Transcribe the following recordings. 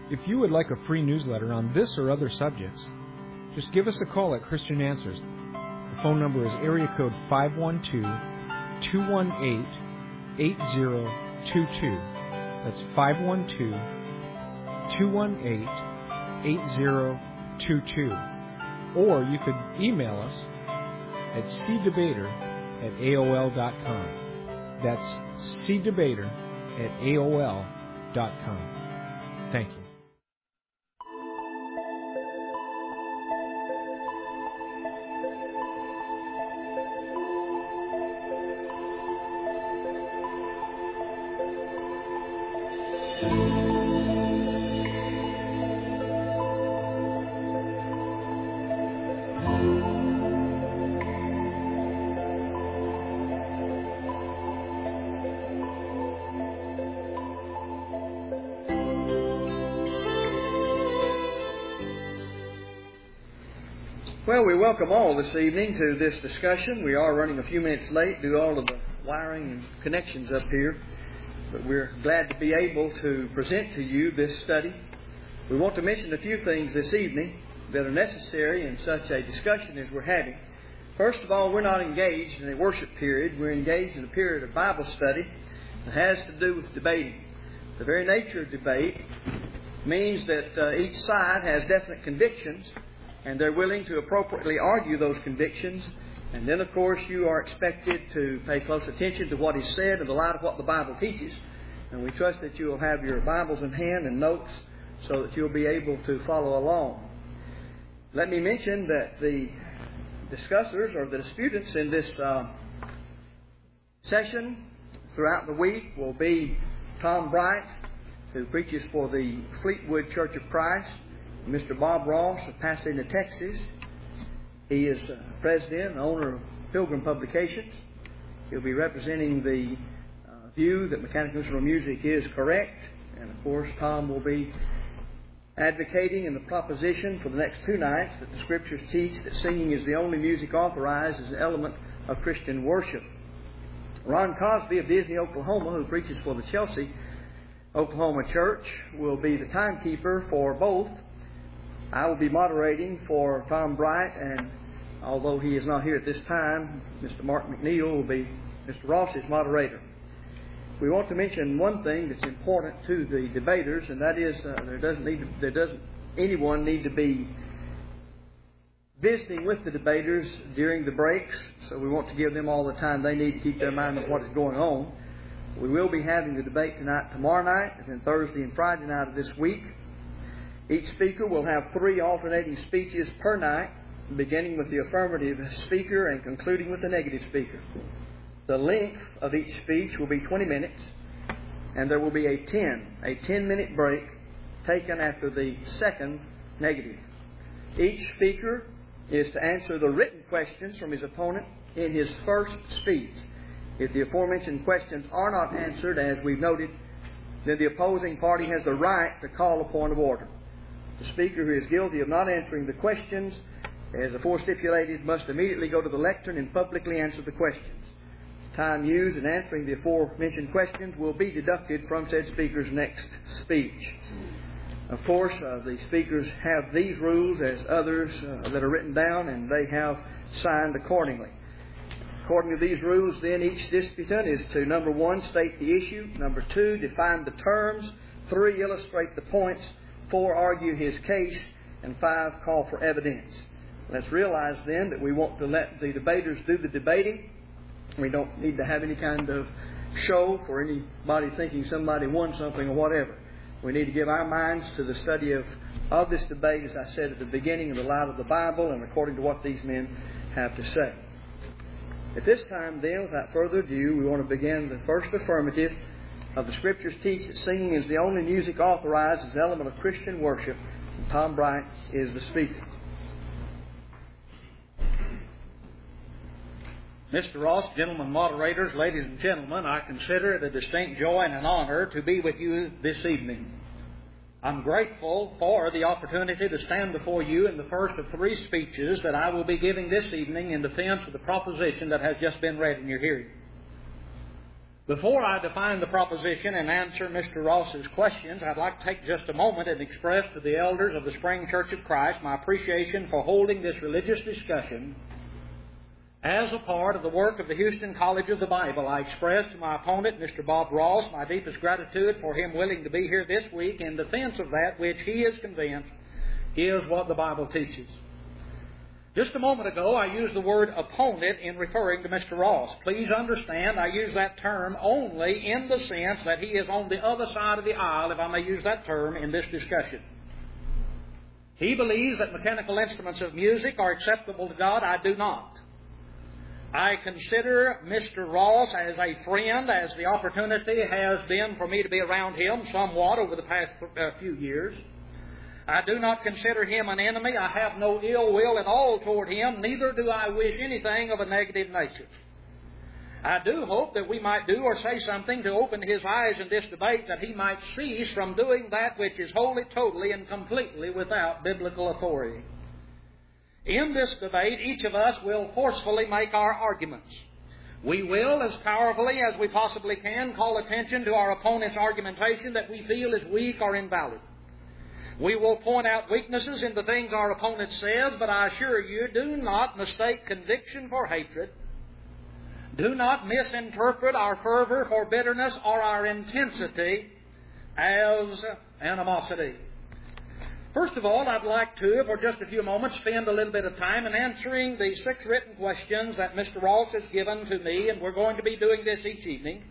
If you would like a free newsletter on this or other subjects, just give us a call at Christian Answers. The phone number is area code 512-218-8022. That's 512-218-8022. Or you could email us at cdebater@aol.com. That's cdebater@aol.com. Thank you. Well, we welcome all this evening to this discussion. We are running a few minutes late due to all of the wiring and connections up here, but we're glad to be able to present to you this study. We want to mention a few things this evening that are necessary in such a discussion as we're having. First of all, we're not engaged in a worship period. We're engaged in a period of Bible study that has to do with debating. The very nature of debate means that each side has definite convictions, and they're willing to appropriately argue those convictions. And then, of course, you are expected to pay close attention to what is said in the light of what the Bible teaches. And we trust that you will have your Bibles in hand and notes so that you'll be able to follow along. Let me mention that the discussers or the disputants in this session throughout the week will be Tom Bright, who preaches for the Fleetwood Church of Christ, Mr. Bob Ross of Pasadena, Texas. He is president and owner of Pilgrim Publications. He'll be representing the view that mechanical instrumental music is correct. And, of course, Tom will be advocating in the proposition for the next two nights that the Scriptures teach that singing is the only music authorized as an element of Christian worship. Ron Cosby of Disney, Oklahoma, who preaches for the Chelsea, Oklahoma Church, will be the timekeeper for both. I will be moderating for Tom Bright, and although he is not here at this time, Mr. Mark McNeil will be Mr. Ross's moderator. We want to mention one thing that's important to the debaters, and that is doesn't anyone need to be visiting with the debaters during the breaks, so we want to give them all the time they need to keep their mind on what is going on. We will be having the debate tonight, tomorrow night, and then Thursday and Friday night of this week. Each speaker will have 3 alternating speeches per night, beginning with the affirmative speaker and concluding with the negative speaker. The length of each speech will be 20 minutes, and there will be a 10-minute break taken after the second negative. Each speaker is to answer the written questions from his opponent in his first speech. If the aforementioned questions are not answered, as we've noted, then the opposing party has the right to call a point of order. The speaker who is guilty of not answering the questions, as afore stipulated, must immediately go to the lectern and publicly answer the questions. The time used in answering the aforementioned questions will be deducted from said speaker's next speech. Of course, the speakers have these rules as others that are written down, and they have signed accordingly. According to these rules, then, each disputant is to, number 1, state the issue, number 2, define the terms, 3, illustrate the points, 4, argue his case, and 5, call for evidence. Let's realize then that we want to let the debaters do the debating. We don't need to have any kind of show for anybody thinking somebody won something or whatever. We need to give our minds to the study of this debate, as I said at the beginning, in the light of the Bible and according to what these men have to say. At this time, then, without further ado, we want to begin the first affirmative of the Scriptures teach that singing is the only music authorized as an element of Christian worship. And Tom Bright is the speaker. Mr. Ross, gentlemen moderators, ladies and gentlemen, I consider it a distinct joy and an honor to be with you this evening. I'm grateful for the opportunity to stand before you in the first of 3 speeches that I will be giving this evening in defense of the proposition that has just been read in your hearing. Before I define the proposition and answer Mr. Ross's questions, I'd like to take just a moment and express to the elders of the Spring Church of Christ my appreciation for holding this religious discussion as a part of the work of the Houston College of the Bible. I express to my opponent, Mr. Bob Ross, my deepest gratitude for him willing to be here this week in defense of that which he is convinced is what the Bible teaches. Just a moment ago, I used the word opponent in referring to Mr. Ross. Please understand, I use that term only in the sense that he is on the other side of the aisle, if I may use that term, in this discussion. He believes that mechanical instruments of music are acceptable to God. I do not. I consider Mr. Ross as a friend, as the opportunity has been for me to be around him somewhat over the past few years. I do not consider him an enemy. I have no ill will at all toward him, neither do I wish anything of a negative nature. I do hope that we might do or say something to open his eyes in this debate, that he might cease from doing that which is wholly, totally, and completely without biblical authority. In this debate, each of us will forcefully make our arguments. We will, as powerfully as we possibly can, call attention to our opponent's argumentation that we feel is weak or invalid. We will point out weaknesses in the things our opponent says, but I assure you, do not mistake conviction for hatred. Do not misinterpret our fervor for bitterness or our intensity as animosity. First of all, I'd like to, for just a few moments, spend a little bit of time in answering the 6 written questions that Mr. Ross has given to me, and we're going to be doing this each evening.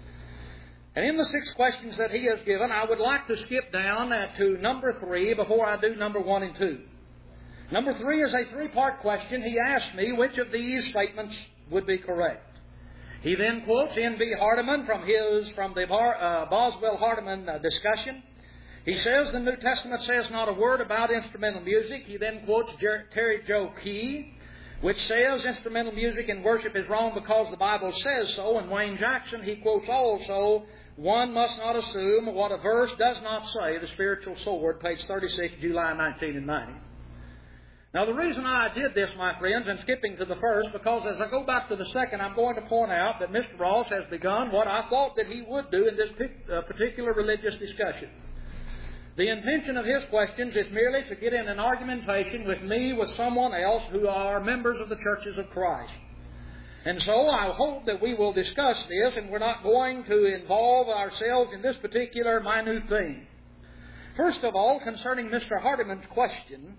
And in the 6 questions that he has given, I would like to skip down to number 3 before I do number 1 and 2. Number 3 is a 3-part question. He asked me which of these statements would be correct. He then quotes N.B. Hardeman from the Boswell-Hardeman discussion. He says the New Testament says not a word about instrumental music. He then quotes Terry Joe Key, which says instrumental music in worship is wrong because the Bible says so. And Wayne Jackson, he quotes also, one must not assume what a verse does not say, the spiritual sword, page 36, July 1990. Now, the reason I did this, my friends, and skipping to the first, because as I go back to the second, I'm going to point out that Mr. Ross has begun what I thought that he would do in this particular religious discussion. The intention of his questions is merely to get in an argumentation with me, with someone else who are members of the churches of Christ. And so I hope that we will discuss this, and we're not going to involve ourselves in this particular minute thing. First of all, concerning Mr. Hardeman's question,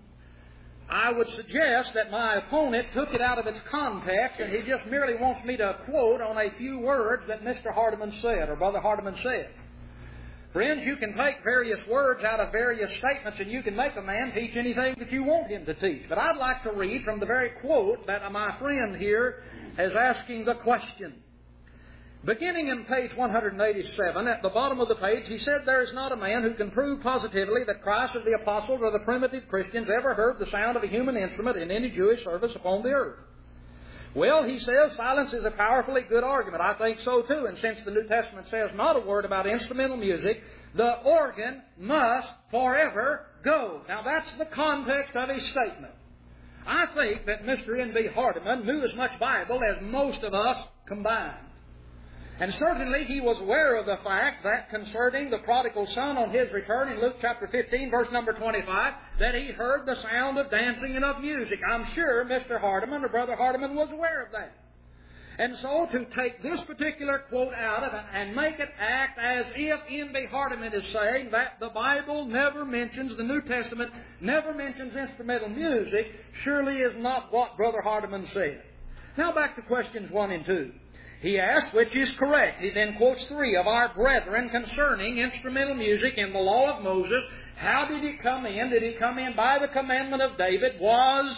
I would suggest that my opponent took it out of its context, and he just merely wants me to quote on a few words that Mr. Hardeman said, or Brother Hardeman said. Friends, you can take various words out of various statements, and you can make a man teach anything that you want him to teach. But I'd like to read from the very quote that my friend here is asking the question. Beginning in page 187, at the bottom of the page, he said, there is not a man who can prove positively that Christ or the apostles or the primitive Christians ever heard the sound of a human instrument in any Jewish service upon the earth. Well, he says, silence is a powerfully good argument. I think so too. And since the New Testament says not a word about instrumental music, the organ must forever go. Now, that's the context of his statement. I think that Mr. N.B. Hardeman knew as much Bible as most of us combined. And certainly he was aware of the fact that concerning the prodigal son on his return in Luke chapter 15, verse number 25, that he heard the sound of dancing and of music. I'm sure Mr. Hardeman or Brother Hardeman was aware of that. And so to take this particular quote out of it and make it act as if N.B. Hardeman is saying that the Bible never mentions, the New Testament never mentions instrumental music, surely is not what Brother Hardeman said. Now back to questions 1 and 2. He asked which is correct. He then quotes 3 of our brethren concerning instrumental music in the law of Moses. How did it come in? Did it come in by the commandment of David? Was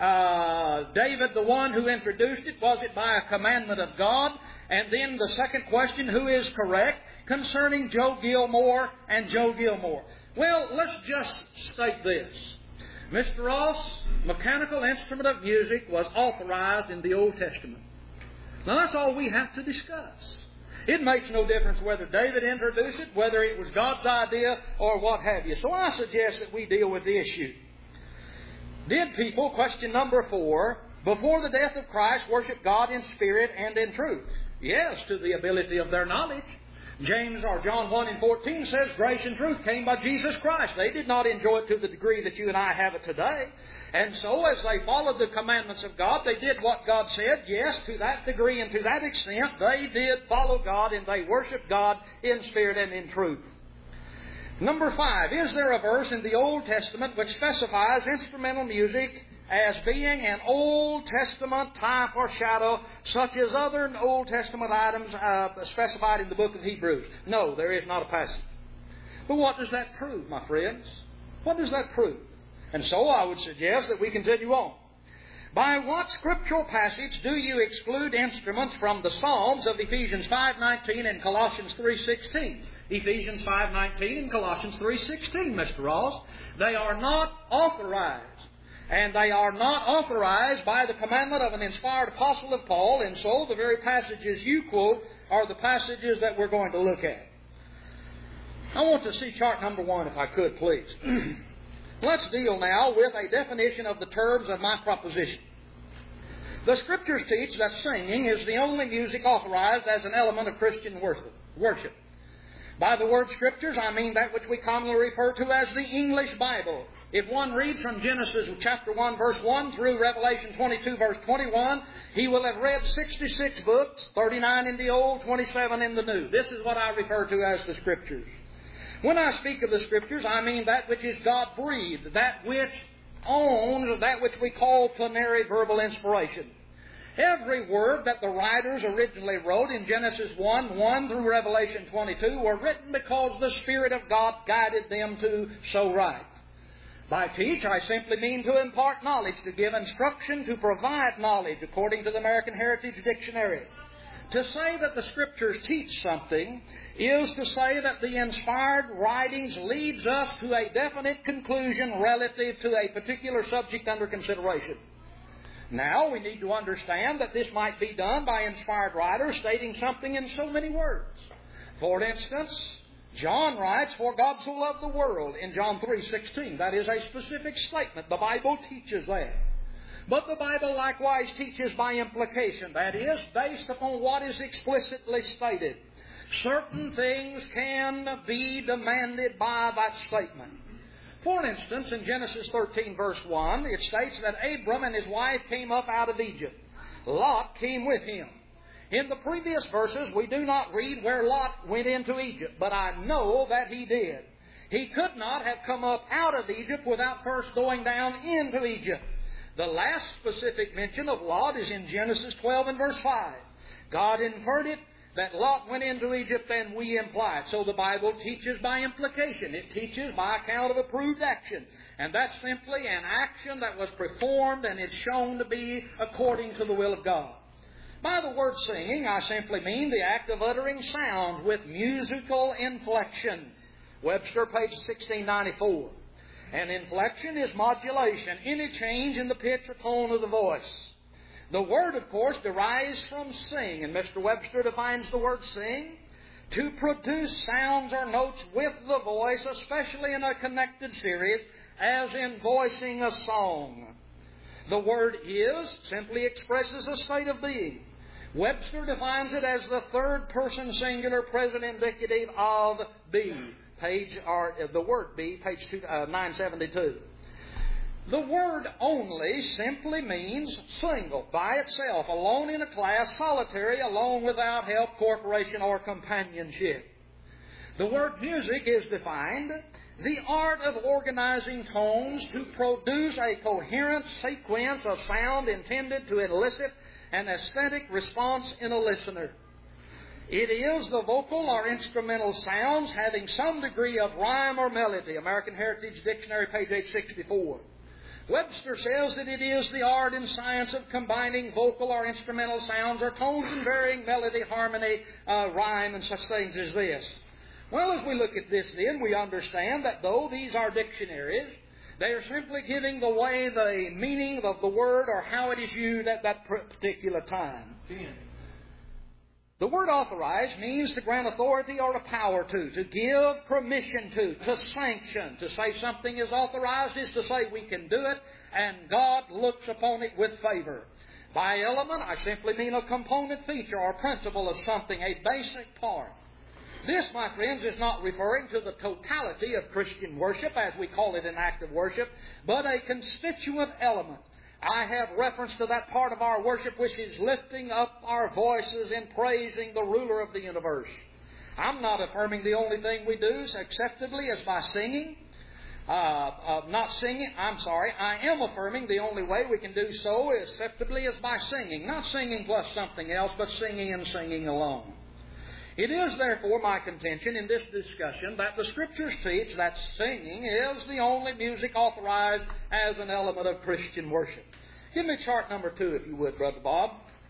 David the one who introduced it? Was it by a commandment of God? And then the second question, who is correct? Concerning Joe Gilmore and Joe Gilmore. Well, let's just state this. Mr. Ross, mechanical instrument of music was authorized in the Old Testament. Now, that's all we have to discuss. It makes no difference whether David introduced it, whether it was God's idea, or what have you. So I suggest that we deal with the issue. Did people, question number 4, before the death of Christ, worship God in spirit and in truth? Yes, to the ability of their knowledge. James or John 1:14 says, grace and truth came by Jesus Christ. They did not enjoy it to the degree that you and I have it today. And so as they followed the commandments of God, they did what God said. Yes, to that degree and to that extent, they did follow God and they worshiped God in spirit and in truth. Number 5, is there a verse in the Old Testament which specifies instrumental music as being an Old Testament type or shadow, such as other Old Testament items specified in the book of Hebrews? No, there is not a passage. But what does that prove, my friends? What does that prove? And so I would suggest that we continue on. By what scriptural passage do you exclude instruments from the Psalms of Ephesians 5:19 and Colossians 3:16? Ephesians 5:19 and Colossians 3:16, Mr. Ross. They are not authorized. And they are not authorized by the commandment of an inspired apostle of Paul, and so the very passages you quote are the passages that we're going to look at. I want to see chart number 1, if I could, please. Let's deal now with a definition of the terms of my proposition. The Scriptures teach that singing is the only music authorized as an element of Christian worship. By the word Scriptures, I mean that which we commonly refer to as the English Bible. If one reads from Genesis chapter 1, verse 1 through Revelation 22, verse 21, he will have read 66 books, 39 in the Old, 27 in the New. This is what I refer to as the Scriptures. When I speak of the Scriptures, I mean that which is God-breathed, that which owns that which we call plenary verbal inspiration. Every word that the writers originally wrote in Genesis 1 through Revelation 22 were written because the Spirit of God guided them to so write. By teach, I simply mean to impart knowledge, to give instruction, to provide knowledge, according to the American Heritage Dictionary. To say that the Scriptures teach something is to say that the inspired writings leads us to a definite conclusion relative to a particular subject under consideration. Now, we need to understand that this might be done by inspired writers stating something in so many words. For instance, John writes, for God so loved the world in John 3:16. That is a specific statement. The Bible teaches that. But the Bible likewise teaches by implication. That is, based upon what is explicitly stated. Certain things can be demanded by that statement. For instance, in Genesis 13, verse 1, it states that Abram and his wife came up out of Egypt. Lot came with him. In the previous verses, we do not read where Lot went into Egypt, but I know that he did. He could not have come up out of Egypt without first going down into Egypt. The last specific mention of Lot is in Genesis 12 and verse 5. God inferred it that Lot went into Egypt, and we imply it. So the Bible teaches by implication. It teaches by account of approved action. And that's simply an action that was performed and is shown to be according to the will of God. By the word singing, I simply mean the act of uttering sound with musical inflection. Webster, page 1694. And inflection is modulation, any change in the pitch or tone of the voice. The word, of course, derives from sing, and Mr. Webster defines the word sing to produce sounds or notes with the voice, especially in a connected series, as in voicing a song. The word is simply expresses a state of being. Webster defines it as the third person singular present indicative of be. The word be, page 972. The word only simply means single, by itself, alone in a class, solitary, alone without help, cooperation, or companionship. The word music is defined, the art of organizing tones to produce a coherent sequence of sound intended to elicit an aesthetic response in a listener. It is the vocal or instrumental sounds having some degree of rhyme or melody. American Heritage Dictionary, page 864. Webster says that it is the art and science of combining vocal or instrumental sounds or tones in varying melody, harmony, rhyme, and such things as this. Well, as we look at this then, we understand that though these are dictionaries, they are simply giving the meaning of the word or how it is used at that particular time. The word authorized means to grant authority or a power to give permission to sanction. To say something is authorized is to say we can do it, and God looks upon it with favor. By element, I simply mean a component feature or principle of something, a basic part. This, my friends, is not referring to the totality of Christian worship, as we call it in active worship, but a constituent element. I have reference to that part of our worship which is lifting up our voices in praising the ruler of the universe. I'm not affirming the only thing we do acceptably is by singing. I am affirming the only way we can do so acceptably is by singing. Not singing plus something else, but singing and singing alone. It is therefore my contention in this discussion that the Scriptures teach that singing is the only music authorized as an element of Christian worship. Give me chart number 2, if you would, Brother Bob.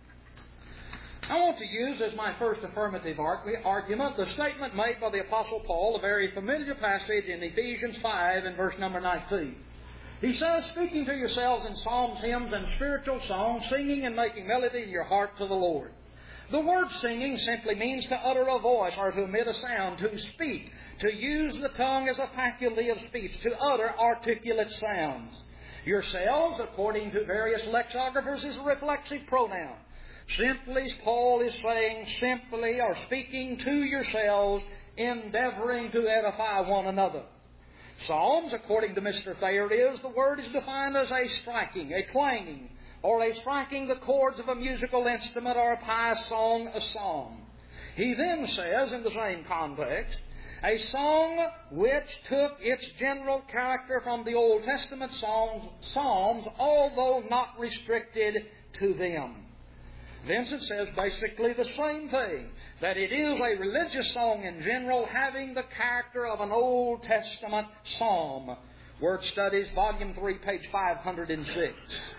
I want to use as my first affirmative argument the statement made by the Apostle Paul, a very familiar passage in Ephesians 5 and verse number 19. He says, speaking to yourselves in psalms, hymns, and spiritual songs, singing and making melody in your heart to the Lord. The word singing simply means to utter a voice or to emit a sound, to speak, to use the tongue as a faculty of speech, to utter articulate sounds. Yourselves, according to various lexicographers, is a reflexive pronoun. Simply, Paul is saying simply or speaking to yourselves, endeavoring to edify one another. Psalms, according to Mr. Thayer, the word is defined as a striking, a clanging, or a striking the chords of a musical instrument or a pious song, a psalm. He then says, in the same context, a song which took its general character from the Old Testament psalms, although not restricted to them. Vincent says basically the same thing, that it is a religious song in general having the character of an Old Testament psalm. Word Studies, Volume 3, page 506.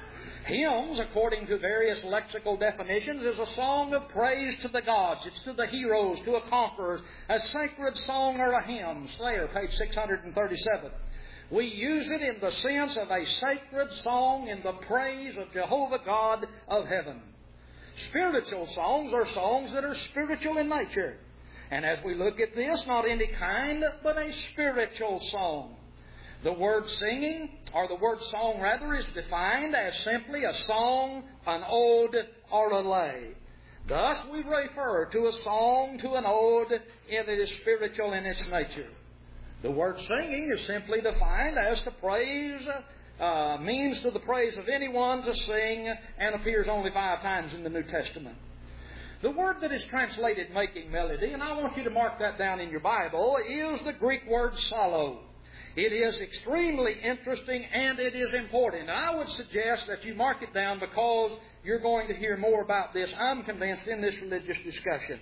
Hymns, according to various lexical definitions, is a song of praise to the gods. It's to the heroes, to a conquerors, a sacred song or a hymn. Slayer, page 637. We use it in the sense of a sacred song in the praise of Jehovah God of heaven. Spiritual songs are songs that are spiritual in nature. And as we look at this, not any kind, but a spiritual song. The word singing, or the word song rather, is defined as simply a song, an ode, or a lay. Thus we refer to a song, to an ode, and it is spiritual in its nature. The word singing is simply defined as to praise, means to the praise of anyone to sing, and appears only 5 times in the New Testament. The word that is translated making melody, and I want you to mark that down in your Bible, is the Greek word psallo. It is extremely interesting and it is important. I would suggest that you mark it down because you're going to hear more about this, I'm convinced, in this religious discussion.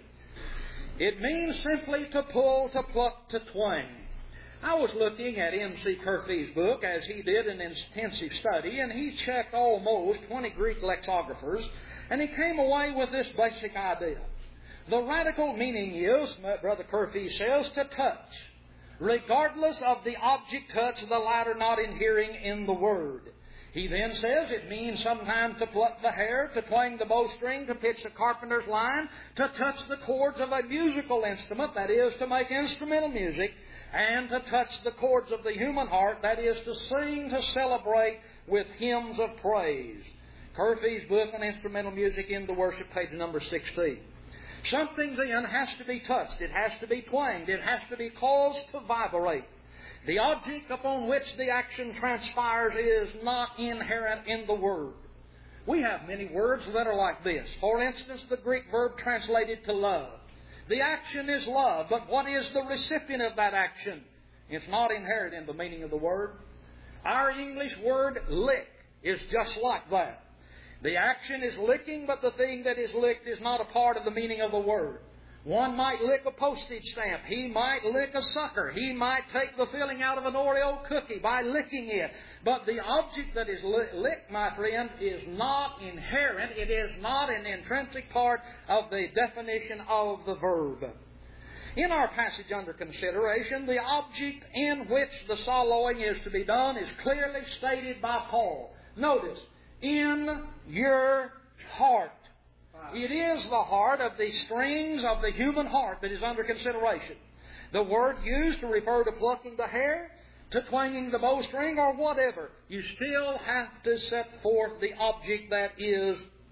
It means simply to pull, to pluck, to twang. I was looking at M.C. Curfey's book, as he did an intensive study, and he checked almost 20 Greek lexicographers, and he came away with this basic idea. The radical meaning is, Brother Curfey says, to touch. Regardless of the object touched, the latter not inhering in the word. He then says it means sometimes to pluck the hair, to twang the bowstring, to pitch the carpenter's line, to touch the chords of a musical instrument, that is, to make instrumental music, and to touch the chords of the human heart, that is, to sing, to celebrate with hymns of praise. Curfey's book on instrumental music in the worship, page number 16. Something then has to be touched. It has to be twanged. It has to be caused to vibrate. The object upon which the action transpires is not inherent in the word. We have many words that are like this. For instance, the Greek verb translated to love. The action is love, but what is the recipient of that action? It's not inherent in the meaning of the word. Our English word lick is just like that. The action is licking, but the thing that is licked is not a part of the meaning of the word. One might lick a postage stamp. He might lick a sucker. He might take the filling out of an Oreo cookie by licking it. But the object that is licked, my friend, is not inherent. It is not an intrinsic part of the definition of the verb. In our passage under consideration, the object in which the soloing is to be done is clearly stated by Paul. Notice, in your heart. It is the heart of the strings of the human heart that is under consideration. The word used to refer to plucking the hair, to twanging the bowstring, or whatever, you still have to set forth the object that is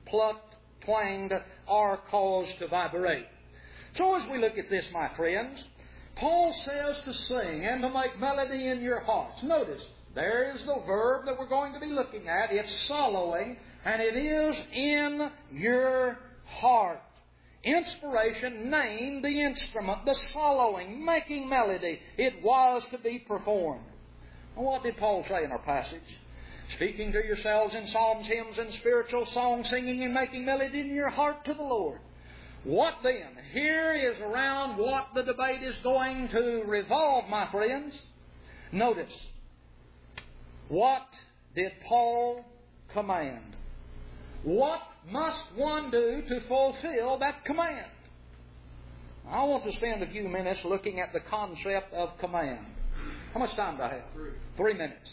plucked, twanged, or caused to vibrate. So as we look at this, my friends, Paul says to sing and to make melody in your hearts. Notice, there is the verb that we're going to be looking at. It's soloing, and it is in your heart. Inspiration named the instrument, the soloing, making melody. It was to be performed. Well, what did Paul say in our passage? Speaking to yourselves in psalms, hymns, and spiritual songs, singing and making melody in your heart to the Lord. What then? Here is around what the debate is going to revolve, my friends. Notice, what did Paul command? What must one do to fulfill that command? I want to spend a few minutes looking at the concept of command. How much time do I have? 3 minutes.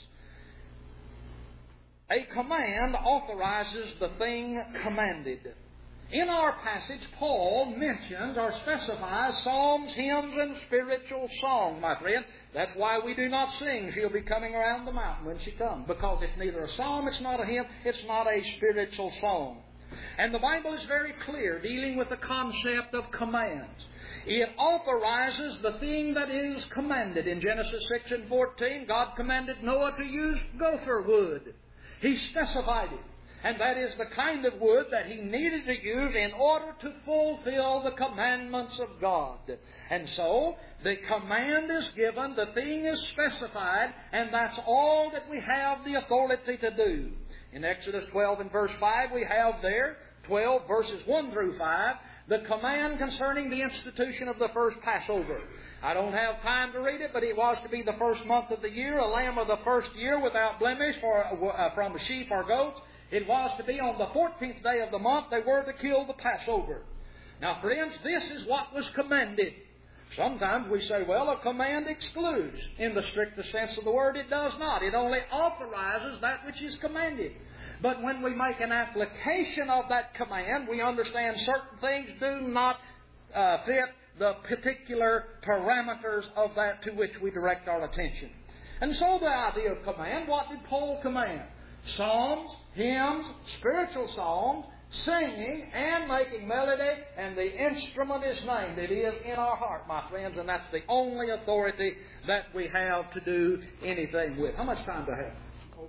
A command authorizes the thing commanded. In our passage, Paul mentions or specifies psalms, hymns, and spiritual song, my friend. That's why we do not sing, "She'll be coming around the mountain when she comes." Because it's neither a psalm, it's not a hymn, it's not a spiritual song. And the Bible is very clear dealing with the concept of commands. It authorizes the thing that is commanded. In Genesis 6 and 14, God commanded Noah to use gopher wood. He specified it. And that is the kind of wood that he needed to use in order to fulfill the commandments of God. And so, the command is given, the thing is specified, and that's all that we have the authority to do. In Exodus 12 and verse 5, we have there, 12 verses 1 through 5, the command concerning the institution of the first Passover. I don't have time to read it, but it was to be the first month of the year, a lamb of the first year without blemish from a sheep or goats. It was to be on the 14th day of the month they were to kill the Passover. Now, friends, this is what was commanded. Sometimes we say, well, a command excludes. In the strictest sense of the word, it does not. It only authorizes that which is commanded. But when we make an application of that command, we understand certain things do not fit the particular parameters of that to which we direct our attention. And so the idea of command, what did Paul command? Psalms, hymns, spiritual songs, singing and making melody, and the instrument is named. It is in our heart, my friends, and that's the only authority that we have to do anything with. How much time do I have?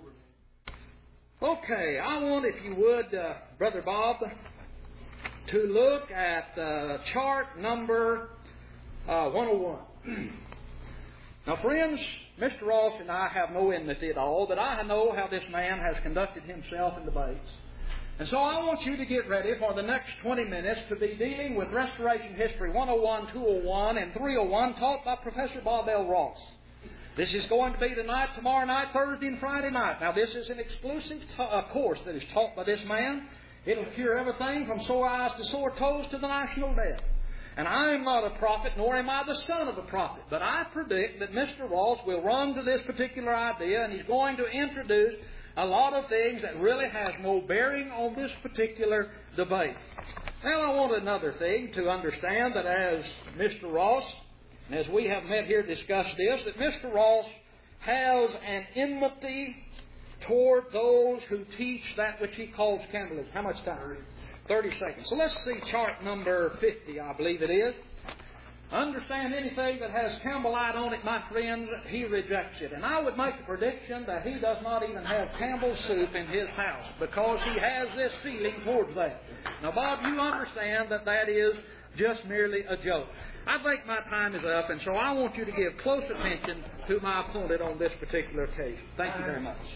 Okay, I want, if you would, Brother Bob, to look at chart number 101. Now, friends, Mr. Ross and I have no enmity at all, but I know how this man has conducted himself in debates. And so I want you to get ready for the next 20 minutes to be dealing with Restoration History 101, 201, and 301, taught by Professor Bob L. Ross. This is going to be tonight, tomorrow night, Thursday, and Friday night. Now, this is an exclusive course that is taught by this man. It'll cure everything from sore eyes to sore toes to the national debt. And I am not a prophet, nor am I the son of a prophet. But I predict that Mr. Ross will run to this particular idea, and he's going to introduce a lot of things that really has no bearing on this particular debate. Now, I want another thing to understand, that as Mr. Ross, and as we have met here to discuss this, that Mr. Ross has an enmity toward those who teach that which he calls cannibalism. How much time? 30 seconds. So let's see chart number 50, I believe it is. Understand, anything that has Campbellite on it, my friends, he rejects it. And I would make a prediction that he does not even have Campbell's soup in his house, because he has this feeling towards that. Now, Bob, you understand that that is just merely a joke. I think my time is up, and so I want you to give close attention to my opponent on this particular occasion. Thank you very much.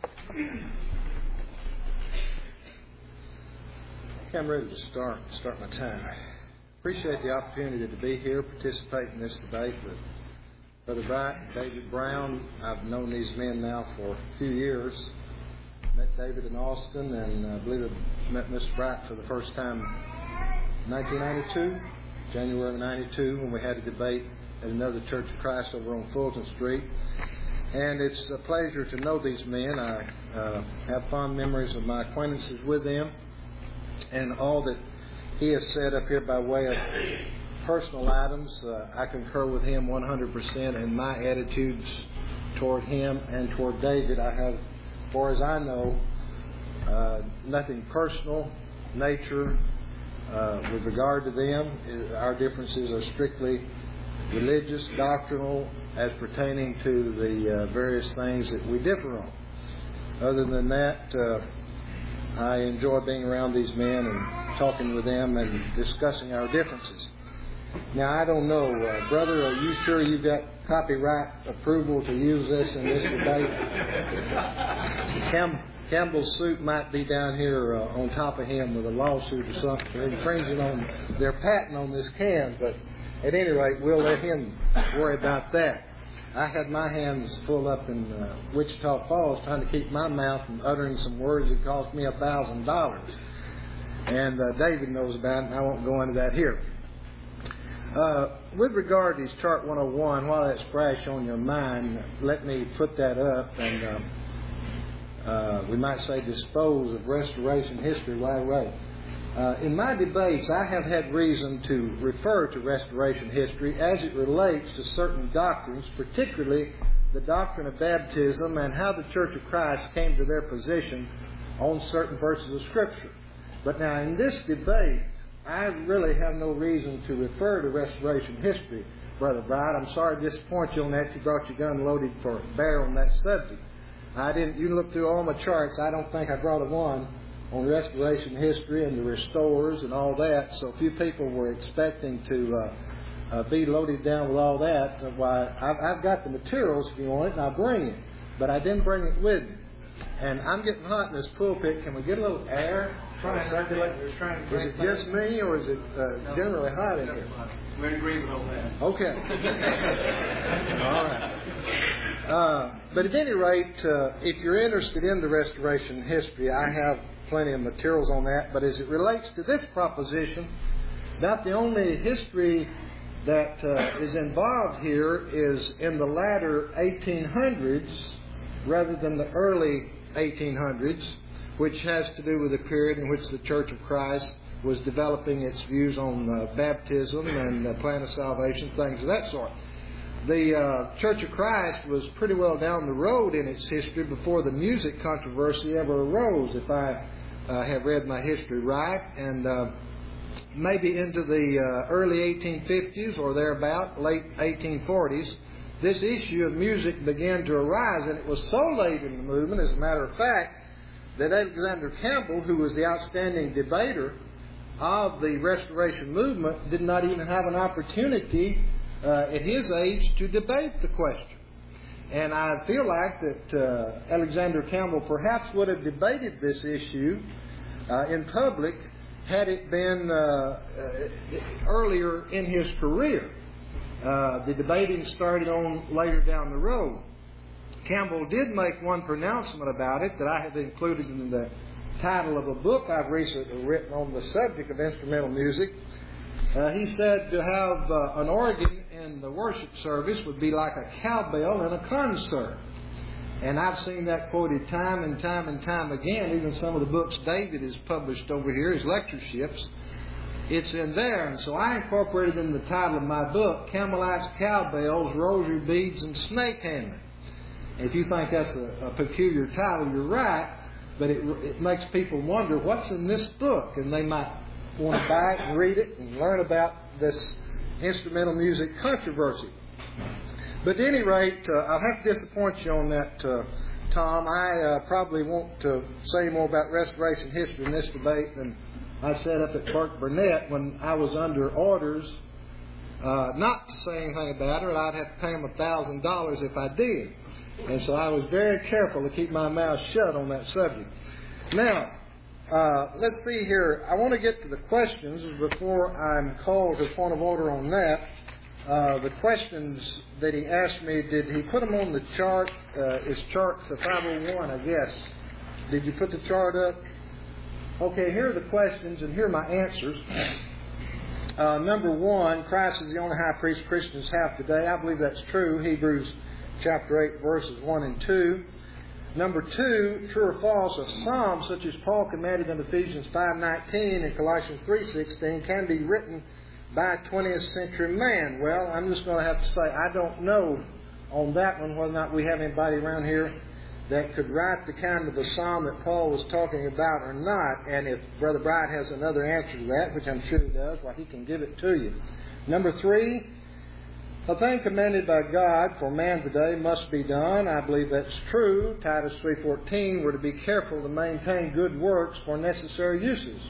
I'm ready to start my time. Appreciate the opportunity to be here, participate in this debate with Brother Bright and David Brown. I've known these men now for a few years. Met David in Austin, and I believe I met Mr. Bright for the first time in 1992, January of 92, when we had a debate at another Church of Christ over on Fulton Street. And it's a pleasure to know these men. I have fond memories of my acquaintances with them, and all that he has said up here by way of personal items. I concur with him 100% in my attitudes toward him and toward David. I have, far as I know, nothing personal nature with regard to them. Our differences are strictly religious, doctrinal, as pertaining to the various things that we differ on. Other than that, I enjoy being around these men and talking with them and discussing our differences. Now, I don't know, brother, are you sure you got copyright approval to use this in this debate? Campbell's suit might be down here on top of him with a lawsuit or something for infringing on their patent on this can, but at any rate, we'll let him worry about that. I had my hands full up in Wichita Falls trying to keep my mouth from uttering some words that cost me $1,000. And David knows about it, and I won't go into that here. With regard to Chart 101, while that's fresh on your mind, let me put that up and we might say dispose of Restoration history right away. In my debates, I have had reason to refer to Restoration history as it relates to certain doctrines, particularly the doctrine of baptism and how the Church of Christ came to their position on certain verses of Scripture. But now in this debate, I really have no reason to refer to Restoration history, Brother Bright. I'm sorry to disappoint you on that. You brought your gun loaded for bear on that subject. I didn't. You look through all my charts. I don't think I brought a one on Restoration history and the restorers and all that. So few people were expecting to be loaded down with all that. Why, I've got the materials if you want it, and I'll bring it. But I didn't bring it with me. And I'm getting hot in this pulpit. Can we get a little air? Trying to circulate. Is it just me, or is it generally hot in here? We're in agreement on that. Okay. All right. But at any rate, if you're interested in the Restoration history, I have plenty of materials on that. But as it relates to this proposition, about the only history that is involved here is in the latter 1800s rather than the early 1800s, which has to do with the period in which the Church of Christ was developing its views on baptism and the plan of salvation, things of that sort. The Church of Christ was pretty well down the road in its history before the music controversy ever arose, if I have read my history right, and maybe into the early 1850s or thereabout, late 1840s, this issue of music began to arise, and it was so late in the movement, as a matter of fact, that Alexander Campbell, who was the outstanding debater of the Restoration movement, did not even have an opportunity at his age to debate the question. And I feel like that Alexander Campbell perhaps would have debated this issue in public had it been earlier in his career. The debating started on later down the road. Campbell did make one pronouncement about it that I have included in the title of a book I've recently written on the subject of instrumental music. He said to have an organ in the worship service would be like a cowbell in a concert. And I've seen that quoted time and time and time again. Even some of the books David has published over here, his lectureships, it's in there. And so I incorporated in the title of my book, Campbellites, Cowbells, Rosary Beads, and Snake Handling. If you think that's a peculiar title, you're right, but it makes people wonder what's in this book, and they might want to buy it and read it and learn about this instrumental music controversy. But at any rate, I'll have to disappoint you on that, Tom. I probably won't say more about Restoration history in this debate than I said up at Burke Burnett when I was under orders not to say anything about her, and I'd have to pay him $1,000 if I did. And so I was very careful to keep my mouth shut on that subject. Now, let's see here. I want to get to the questions before I'm called to point of order on that. The questions that he asked me, did he put them on the chart? It's chart 501, I guess. Did you put the chart up? Okay, here are the questions, and here are my answers. Number one, Christ is the only high priest Christians have today. I believe that's true. Hebrews chapter 8, verses 1 and 2. Number two, true or false, a psalm such as Paul commanded in Ephesians 5:19 and Colossians 3:16 can be written by a 20th century man. Well, I'm just going to have to say I don't know on that one whether or not we have anybody around here that could write the kind of a psalm that Paul was talking about or not. And if Brother Bright has another answer to that, which I'm sure he does, well, he can give it to you. Number 3, a thing commanded by God for man today must be done. I believe that's true. Titus 3:14, we're to be careful to maintain good works for necessary uses.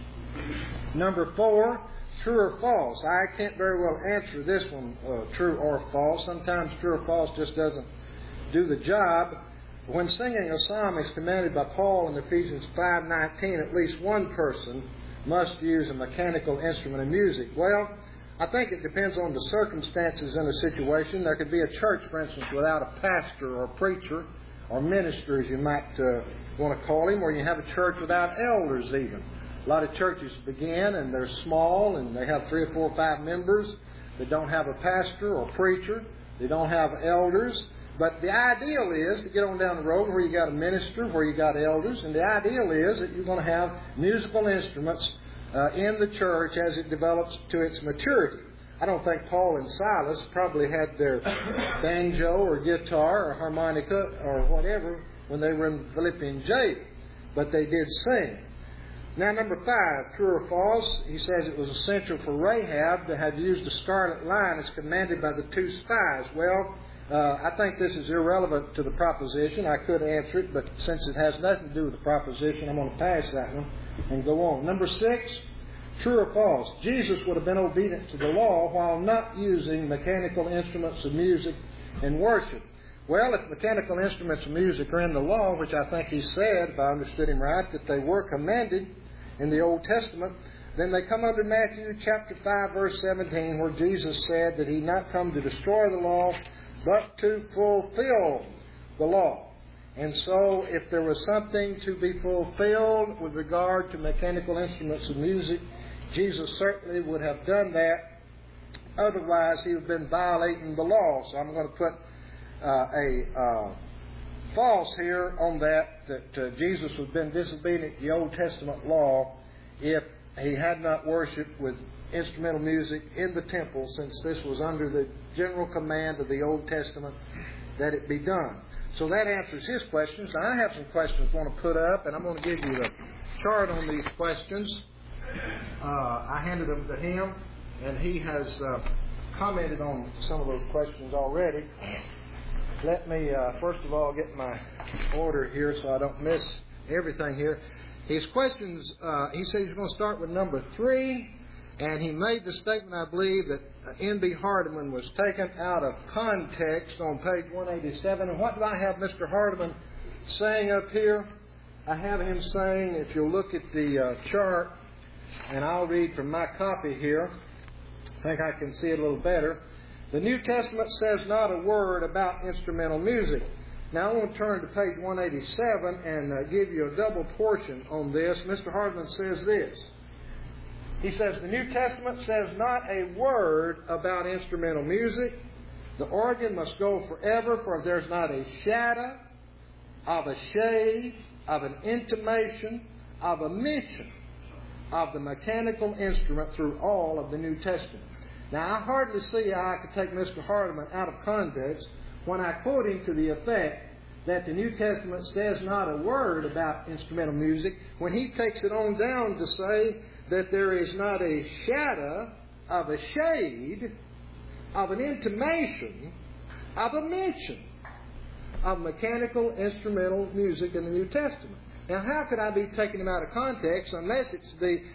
Number 4, true or false. I can't very well answer this one, true or false. Sometimes true or false just doesn't do the job. When singing a psalm is commanded by Paul in Ephesians 5:19, at least one person must use a mechanical instrument of music. Well, I think it depends on the circumstances in a situation. There could be a church, for instance, without a pastor or preacher or minister, as you might want to call him, or you have a church without elders even. A lot of churches begin and they're small and they have 3 or 4 or 5 members. They don't have a pastor or preacher. They don't have elders. But the ideal is to get on down the road where you got a minister, where you got elders, and the ideal is that you're going to have musical instruments in the church as it develops to its maturity. I don't think Paul and Silas probably had their banjo or guitar or harmonica or whatever when they were in Philippian jail, but they did sing. Now, number 5, true or false, he says it was essential for Rahab to have used the scarlet line as commanded by the 2 spies. Well, I think this is irrelevant to the proposition. I could answer it, but since it has nothing to do with the proposition, I'm going to pass that one and go on. Number 6, true or false, Jesus would have been obedient to the law while not using mechanical instruments of music in worship. Well, if mechanical instruments of music are in the law, which I think he said, if I understood him right, that they were commanded in the Old Testament, then they come under Matthew chapter 5, verse 17, where Jesus said that he not come to destroy the law, but to fulfill the law. And so, if there was something to be fulfilled with regard to mechanical instruments of music, Jesus certainly would have done that. Otherwise, he would have been violating the law. So I'm going to put a false here on that Jesus would have been disobedient to the Old Testament law if he had not worshipped with instrumental music in the temple, since this was under the general command of the Old Testament that it be done. So that answers his questions. Now, I have some questions I want to put up, and I'm going to give you the chart on these questions. I handed them to him, and he has commented on some of those questions already. Let me, first of all, get my order here so I don't miss everything here. His questions, he says he's going to start with number 3. And he made the statement, I believe, that N.B. Hardeman was taken out of context on page 187. And what do I have Mr. Hardeman saying up here? I have him saying, if you'll look at the chart, and I'll read from my copy here. I think I can see it a little better. The New Testament says not a word about instrumental music. Now, I want to turn to page 187 and give you a double portion on this. Mr. Hardeman says this. He says, the New Testament says not a word about instrumental music. The organ must go forever, for there's not a shadow of a shade, of an intimation, of a mention of the mechanical instrument through all of the New Testament. Now, I hardly see how I could take Mr. Hardeman out of context when I quote him to the effect that the New Testament says not a word about instrumental music, when he takes it on down to say that there is not a shadow of a shade, of an intimation, of a mention of mechanical instrumental music in the New Testament. Now, how could I be taking him out of context unless it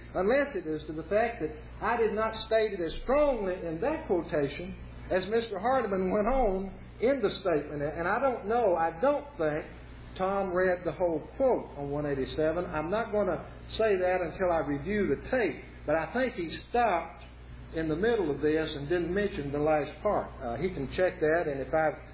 is to the fact that I did not state it as strongly in that quotation as Mr. Hardeman went on in the statement? And I don't think Tom read the whole quote on 187. I'm not going to say that until I review the tape. But I think he stopped in the middle of this and didn't mention the last part. He can check that, and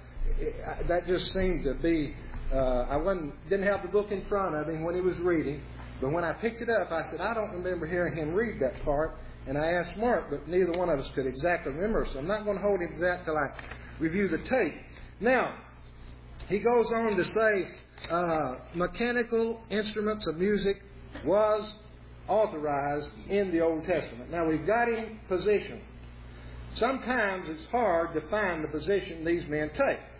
that just seemed to be, I didn't have the book in front of him when he was reading, but when I picked it up, I said, I don't remember hearing him read that part, and I asked Mark, but neither one of us could exactly remember, so I'm not going to hold him to that until I review the tape. Now, he goes on to say, mechanical instruments of music was authorized in the Old Testament. Now, we've got him positioned. Sometimes it's hard to find the position these men take.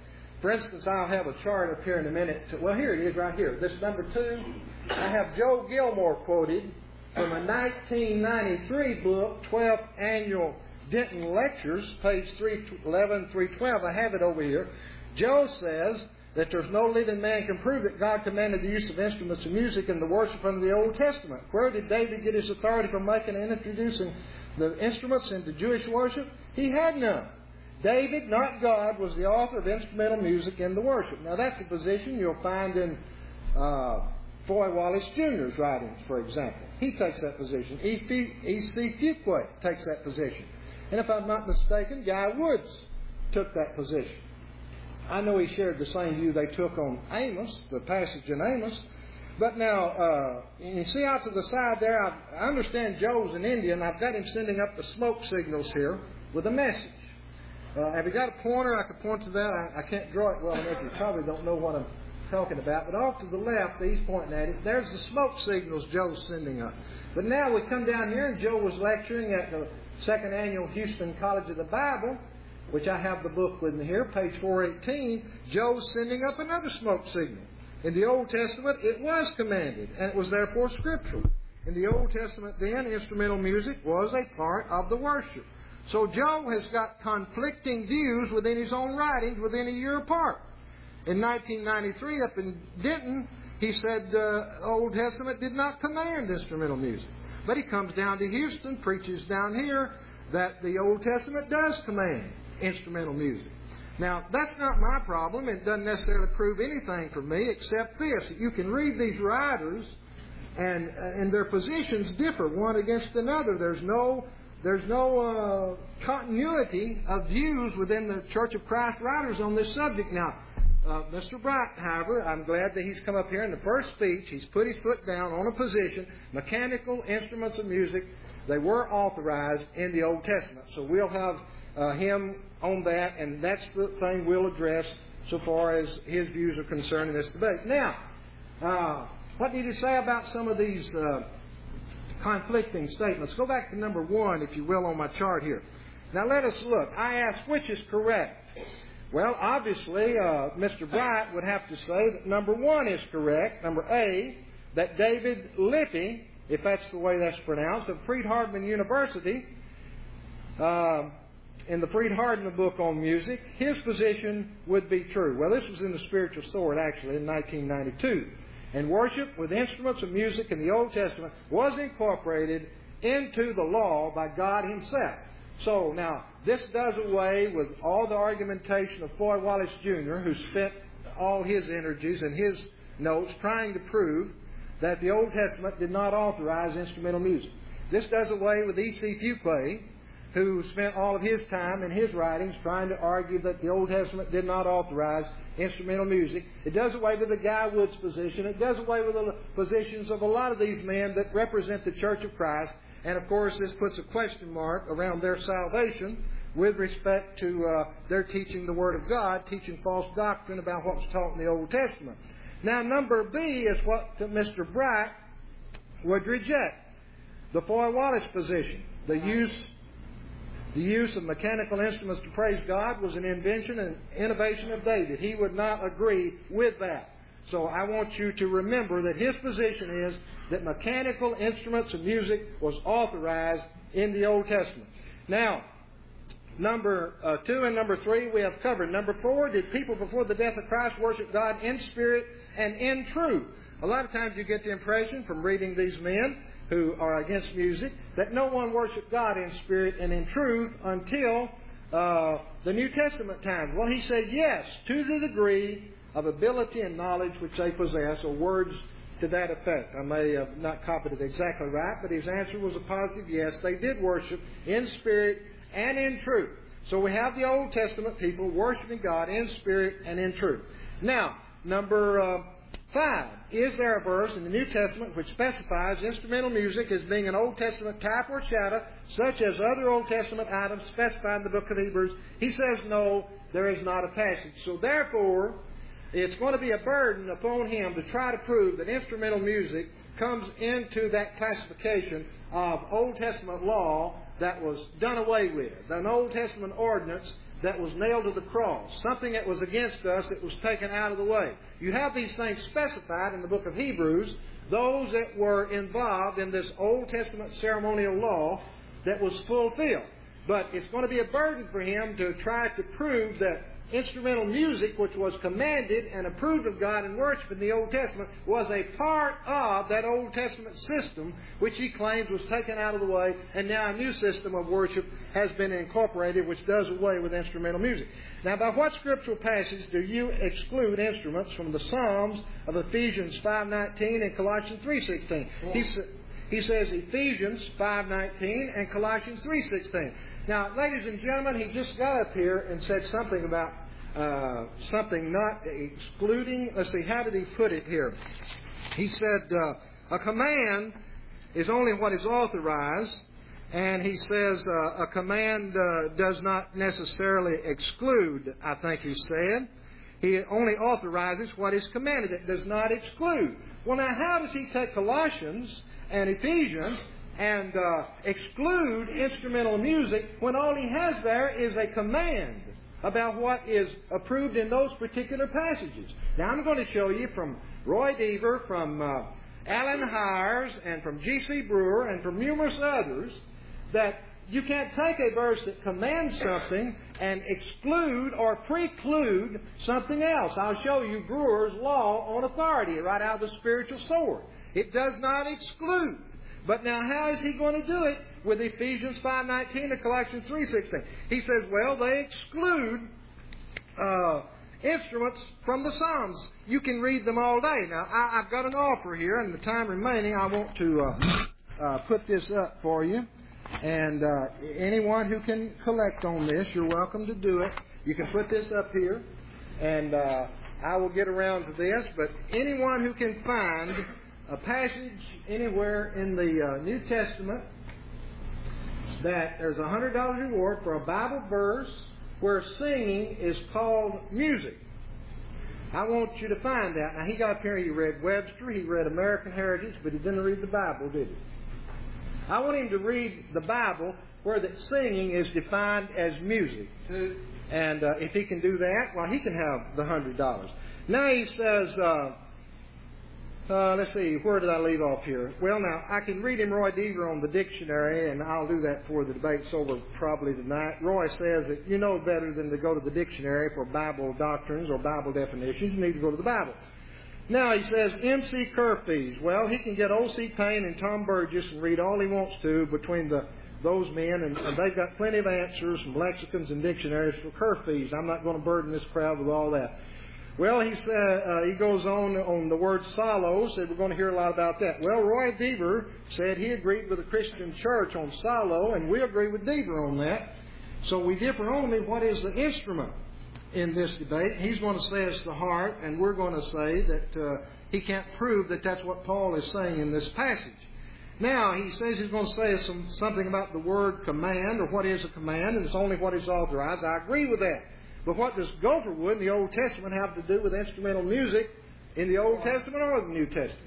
For instance, I'll have a chart up here in a minute. Well, here it is right here. This number 2, I have Joe Gilmore quoted from a 1993 book, 12th Annual Denton Lectures, page 311, 312. I have it over here. Joe says that there's no living man can prove that God commanded the use of instruments of music in the worship under the Old Testament. Where did David get his authority for making and introducing the instruments into Jewish worship? He had none. David, not God, was the author of instrumental music in the worship. Now, that's a position you'll find in Foy Wallace Jr.'s writings, for example. He takes that position. E.C. Fuqua takes that position. And if I'm not mistaken, Guy Woods took that position. I know he shared the same view they took on Amos, the passage in Amos. But now, you see out to the side there, I understand Joe's an Indian. I've got him sending up the smoke signals here with a message. Have you got a pointer? I could point to that. I can't draw it well enough. You probably don't know what I'm talking about. But off to the left, he's pointing at it. There's the smoke signals Joe's sending up. But now we come down here, and Joe was lecturing at the 2nd Annual Houston College of the Bible, which I have the book with me here, page 418. Joe's sending up another smoke signal. In the Old Testament, it was commanded, and it was therefore scriptural. In the Old Testament, then, instrumental music was a part of the worship. So Joe has got conflicting views within his own writings within a year apart. In 1993, up in Denton, he said the Old Testament did not command instrumental music. But he comes down to Houston, preaches down here that the Old Testament does command instrumental music. Now, that's not my problem. It doesn't necessarily prove anything for me except this. You can read these writers and their positions differ one against another. There's no continuity of views within the Church of Christ writers on this subject. Now, Mr. Bright, however, I'm glad that he's come up here in the first speech. He's put his foot down on a position. Mechanical instruments of music, they were authorized in the Old Testament. So we'll have him on that, and that's the thing we'll address so far as his views are concerned in this debate. Now, what did he say about some of these conflicting statements? Go back to number 1, if you will, on my chart here. Now let us look. I asked which is correct. Well, obviously, Mr. Bright would have to say that number 1 is correct. Number A, that David Lippy, if that's the way that's pronounced, of Freed-Hardeman University, in the Freed-Hardeman book on music, his position would be true. Well, this was in the Spiritual Sword, actually, in 1992. And worship with instruments of music in the Old Testament was incorporated into the law by God Himself. So, now, this does away with all the argumentation of Foy Wallace Jr., who spent all his energies and his notes trying to prove that the Old Testament did not authorize instrumental music. This does away with E.C. Fuqua, who spent all of his time in his writings trying to argue that the Old Testament did not authorize instrumental music. It does away with the Guy Woods position. It does away with the positions of a lot of these men that represent the Church of Christ. And, of course, this puts a question mark around their salvation with respect to their teaching the Word of God, teaching false doctrine about what was taught in the Old Testament. Now, number B is what Mr. Bright would reject. The Foy Wallace position. The use of mechanical instruments to praise God was an invention and innovation of David. He would not agree with that. So I want you to remember that his position is that mechanical instruments of music was authorized in the Old Testament. Now, number 2 and number 3 we have covered. Number 4, did people before the death of Christ worship God in spirit and in truth? A lot of times you get the impression from reading these men who are against music that no one worshiped God in spirit and in truth until the New Testament times. Well, he said yes, to the degree of ability and knowledge which they possess, or words to that effect. I may have not copied it exactly right, but his answer was a positive yes. They did worship in spirit and in truth. So we have the Old Testament people worshiping God in spirit and in truth. Now, number 5. Is there a verse in the New Testament which specifies instrumental music as being an Old Testament type or shadow, such as other Old Testament items specified in the book of Hebrews? He says no, there is not a passage. So therefore, it's going to be a burden upon him to try to prove that instrumental music comes into that classification of Old Testament law that was done away with, an Old Testament ordinance that was nailed to the cross, something that was against us that was taken out of the way. You have these things specified in the book of Hebrews, those that were involved in this Old Testament ceremonial law that was fulfilled. But it's going to be a burden for him to try to prove that instrumental music, which was commanded and approved of God in worship in the Old Testament, was a part of that Old Testament system, which he claims was taken out of the way, and now a new system of worship has been incorporated, which does away with instrumental music. Now, by what scriptural passage do you exclude instruments from the Psalms of Ephesians 5:19 and Colossians 3:16? He says Ephesians 5:19 and Colossians 3:16. Now, ladies and gentlemen, he just got up here and said something about something not excluding. Let's see, how did he put it here? He said a command is only what is authorized, and he says a command does not necessarily exclude, I think he said. He only authorizes what is commanded. It does not exclude. Well, now, how does he take Colossians and Ephesians and exclude instrumental music when all he has there is a command about what is approved in those particular passages? Now, I'm going to show you from Roy Deaver, from Alan Hires, and from G.C. Brewer, and from numerous others, that you can't take a verse that commands something and exclude or preclude something else. I'll show you Brewer's law on authority right out of the spiritual sword. It does not exclude. But now, how is he going to do it with Ephesians 5:19 and Colossians 3:16? He says, well, they exclude instruments from the Psalms. You can read them all day. Now, I've got an offer here, and the time remaining, I want to put this up for you. And anyone who can collect on this, you're welcome to do it. You can put this up here, and I will get around to this. But anyone who can find a passage anywhere in the New Testament that there's a $100 reward for a Bible verse where singing is called music. I want you to find that. Now, he got up here, he read Webster, he read American Heritage, but he didn't read the Bible, did he? I want him to read the Bible where that singing is defined as music. And if he can do that, well, he can have the $100. Now he says, let's see, where did I leave off here? Well, now, I can read him Roy Deaver on the dictionary, and I'll do that before the debate's over probably tonight. Roy says that you know better than to go to the dictionary for Bible doctrines or Bible definitions. You need to go to the Bible. Now, he says M.C. Curfees. Well, he can get O.C. Payne and Tom Burgess and read all he wants to between those men, and they've got plenty of answers from lexicons and dictionaries for Curfees. I'm not going to burden this crowd with all that. Well, he said he goes on the word solo, said we're going to hear a lot about that. Well, Roy Deaver said he agreed with the Christian church on solo, and we agree with Deaver on that. So we differ only what is the instrument in this debate. He's going to say it's the heart, and we're going to say that he can't prove that that's what Paul is saying in this passage. Now, he says he's going to say something about the word command, or what is a command, and it's only what is authorized. I agree with that. But what does Gopherwood in the Old Testament have to do with instrumental music in the Old Testament or the New Testament?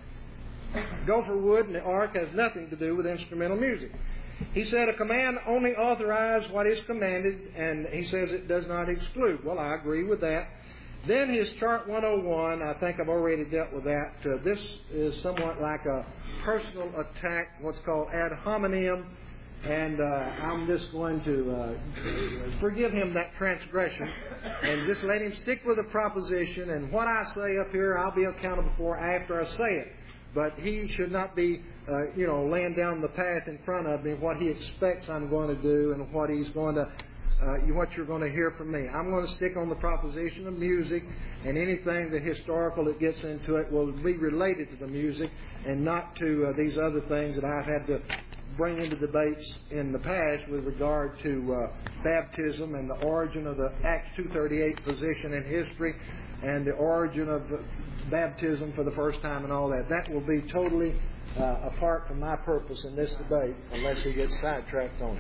Gopherwood and the Ark has nothing to do with instrumental music. He said a command only authorizes what is commanded, and he says it does not exclude. Well, I agree with that. Then his Chart 101, I think I've already dealt with that. This is somewhat like a personal attack, what's called ad hominem, and I'm just going to forgive him that transgression and just let him stick with the proposition, and what I say up here I'll be accountable for after I say it. But he should not be, laying down the path in front of me, what he expects I'm going to do and what he's going to, what you're going to hear from me. I'm going to stick on the proposition of music, and anything that historical that gets into it will be related to the music and not to these other things that I've had to bring into debates in the past with regard to baptism and the origin of the Acts 2:38 position in history and the origin of baptism for the first time and all that. That will be totally apart from my purpose in this debate unless he gets sidetracked on it.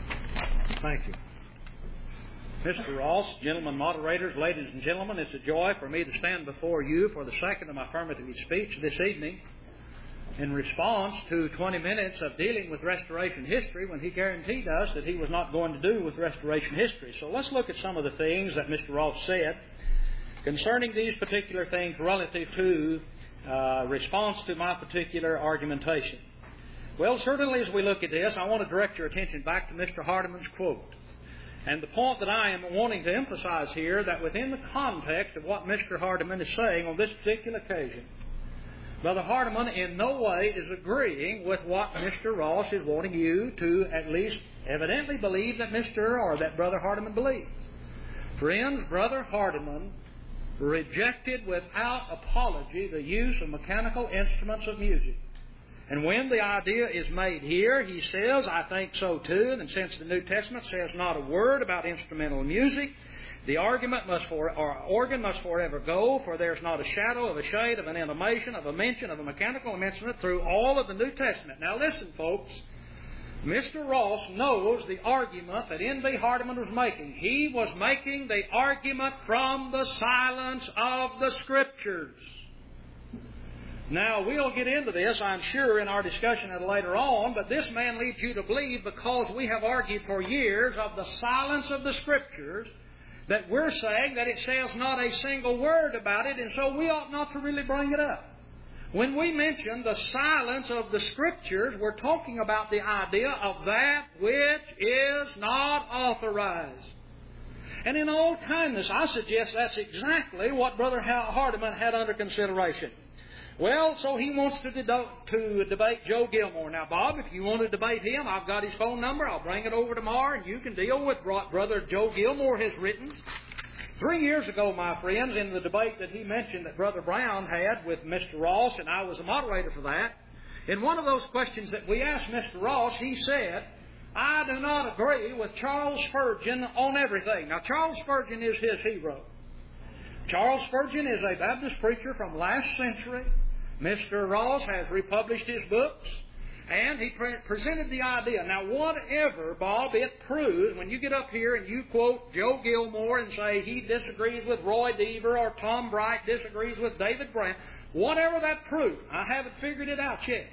Thank you. Mr. Ross, gentlemen moderators, ladies and gentlemen, it's a joy for me to stand before you for the second of my affirmative speech this evening. in response to 20 minutes of dealing with restoration history when he guaranteed us that he was not going to do with restoration history. So let's look at some of the things that Mr. Ross said concerning these particular things relative to response to my particular argumentation. Well, certainly as we look at this, I want to direct your attention back to Mr. Hardeman's quote. And the point that I am wanting to emphasize here, that within the context of what Mr. Hardeman is saying on this particular occasion, Brother Hardeman in no way is agreeing with what Mr. Ross is wanting you to at least evidently believe that that Brother Hardeman believed. Friends, Brother Hardeman rejected without apology the use of mechanical instruments of music. And when the idea is made here, he says, I think so too, and since the New Testament says not a word about instrumental music, the organ must forever go, for there's not a shadow of a shade of an intimation of a mention of a mechanical instrument through all of the New Testament. Now listen, folks. Mr. Ross knows the argument that N.B. Hardeman was making. He was making the argument from the silence of the Scriptures. Now, we'll get into this, I'm sure, in our discussion later on, but this man leads you to believe, because we have argued for years of the silence of the Scriptures, that we're saying that it says not a single word about it, and so we ought not to really bring it up. When we mention the silence of the Scriptures, we're talking about the idea of that which is not authorized. And in all kindness, I suggest that's exactly what Brother Hardeman had under consideration. Well, so he wants to debate Joe Gilmore. Now, Bob, if you want to debate him, I've got his phone number. I'll bring it over tomorrow, and you can deal with what Brother Joe Gilmore has written. 3 years ago, my friends, in the debate that he mentioned that Brother Brown had with Mr. Ross, and I was a moderator for that, in one of those questions that we asked Mr. Ross, he said, I do not agree with Charles Spurgeon on everything. Now, Charles Spurgeon is his hero. Charles Spurgeon is a Baptist preacher from last century. Mr. Ross has republished his books, and he presented the idea. Now, whatever, Bob, it proves, when you get up here and you quote Joe Gilmore and say he disagrees with Roy Deaver or Tom Bright disagrees with David Brown, whatever that proves, I haven't figured it out yet.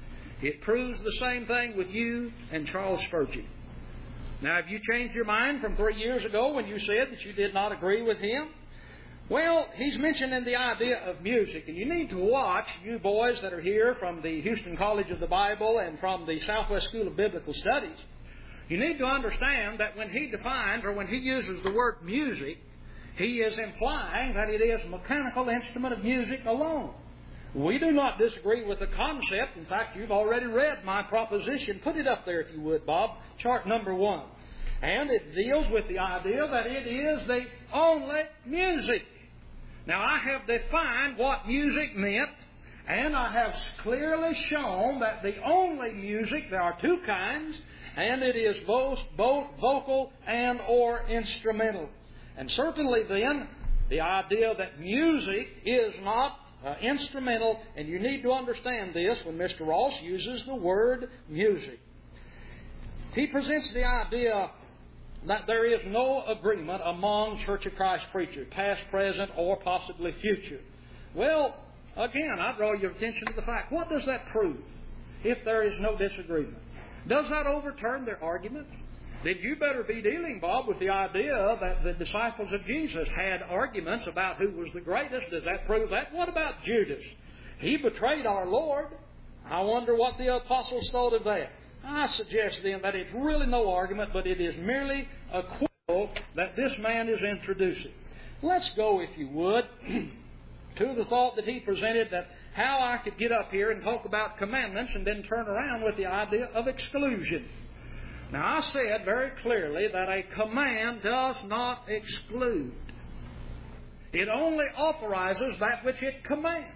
It proves the same thing with you and Charles Spurgeon. Now, have you changed your mind from 3 years ago when you said that you did not agree with him? Well, he's mentioning the idea of music, and you need to watch, you boys that are here from the Houston College of the Bible and from the Southwest School of Biblical Studies, you need to understand that when he defines or when he uses the word music, he is implying that it is a mechanical instrument of music alone. We do not disagree with the concept. In fact, you've already read my proposition. Put it up there if you would, Bob, chart number 1. And it deals with the idea that it is the only music. Now, I have defined what music meant, and I have clearly shown that the only music, there are two kinds, and it is both vocal and or instrumental. And certainly then, the idea that music is not instrumental, and you need to understand this when Mr. Ross uses the word music. He presents the idea that there is no agreement among Church of Christ preachers, past, present, or possibly future. Well, again, I draw your attention to the fact, what does that prove if there is no disagreement? Does that overturn their argument? Then you better be dealing, Bob, with the idea that the disciples of Jesus had arguments about who was the greatest. Does that prove that? What about Judas? He betrayed our Lord. I wonder what the apostles thought of that. I suggest then that it's really no argument, but it is merely a quibble that this man is introducing. Let's go, if you would, to the thought that he presented, that how I could get up here and talk about commandments and then turn around with the idea of exclusion. Now, I said very clearly that a command does not exclude. It only authorizes that which it commands.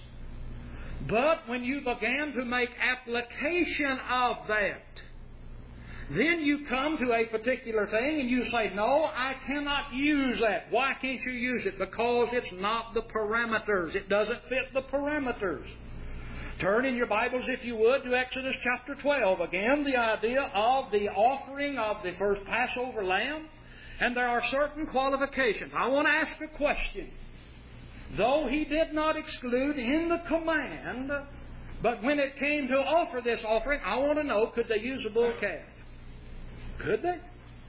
But when you began to make application of that, then you come to a particular thing and you say, no, I cannot use that. Why can't you use it? Because it's not the parameters. It doesn't fit the parameters. Turn in your Bibles, if you would, to Exodus chapter 12. Again, the idea of the offering of the first Passover lamb. And there are certain qualifications. I want to ask a question. Though he did not exclude in the command But when it came to offer this offering, I want to know, could they use a bull calf? Could they?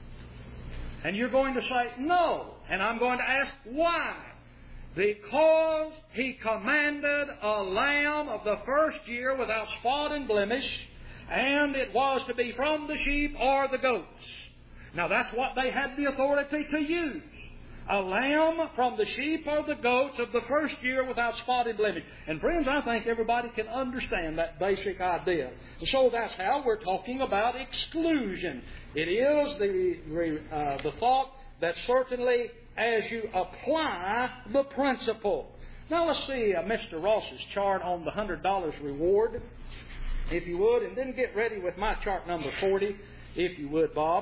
And you're going to say, no. And I'm going to ask, why? Because He commanded a lamb of the first year without spot and blemish, and it was to be from the sheep or the goats. Now that's what they had the authority to use. A lamb from the sheep or the goats of the first year without spot and blemish. And friends, I think everybody can understand that basic idea. So that's how we're talking about exclusion. It is the thought that certainly as you apply the principle. Now let's see Mr. Ross's chart on the $100 reward, if you would, and then get ready with my chart number 40, if you would, Bob.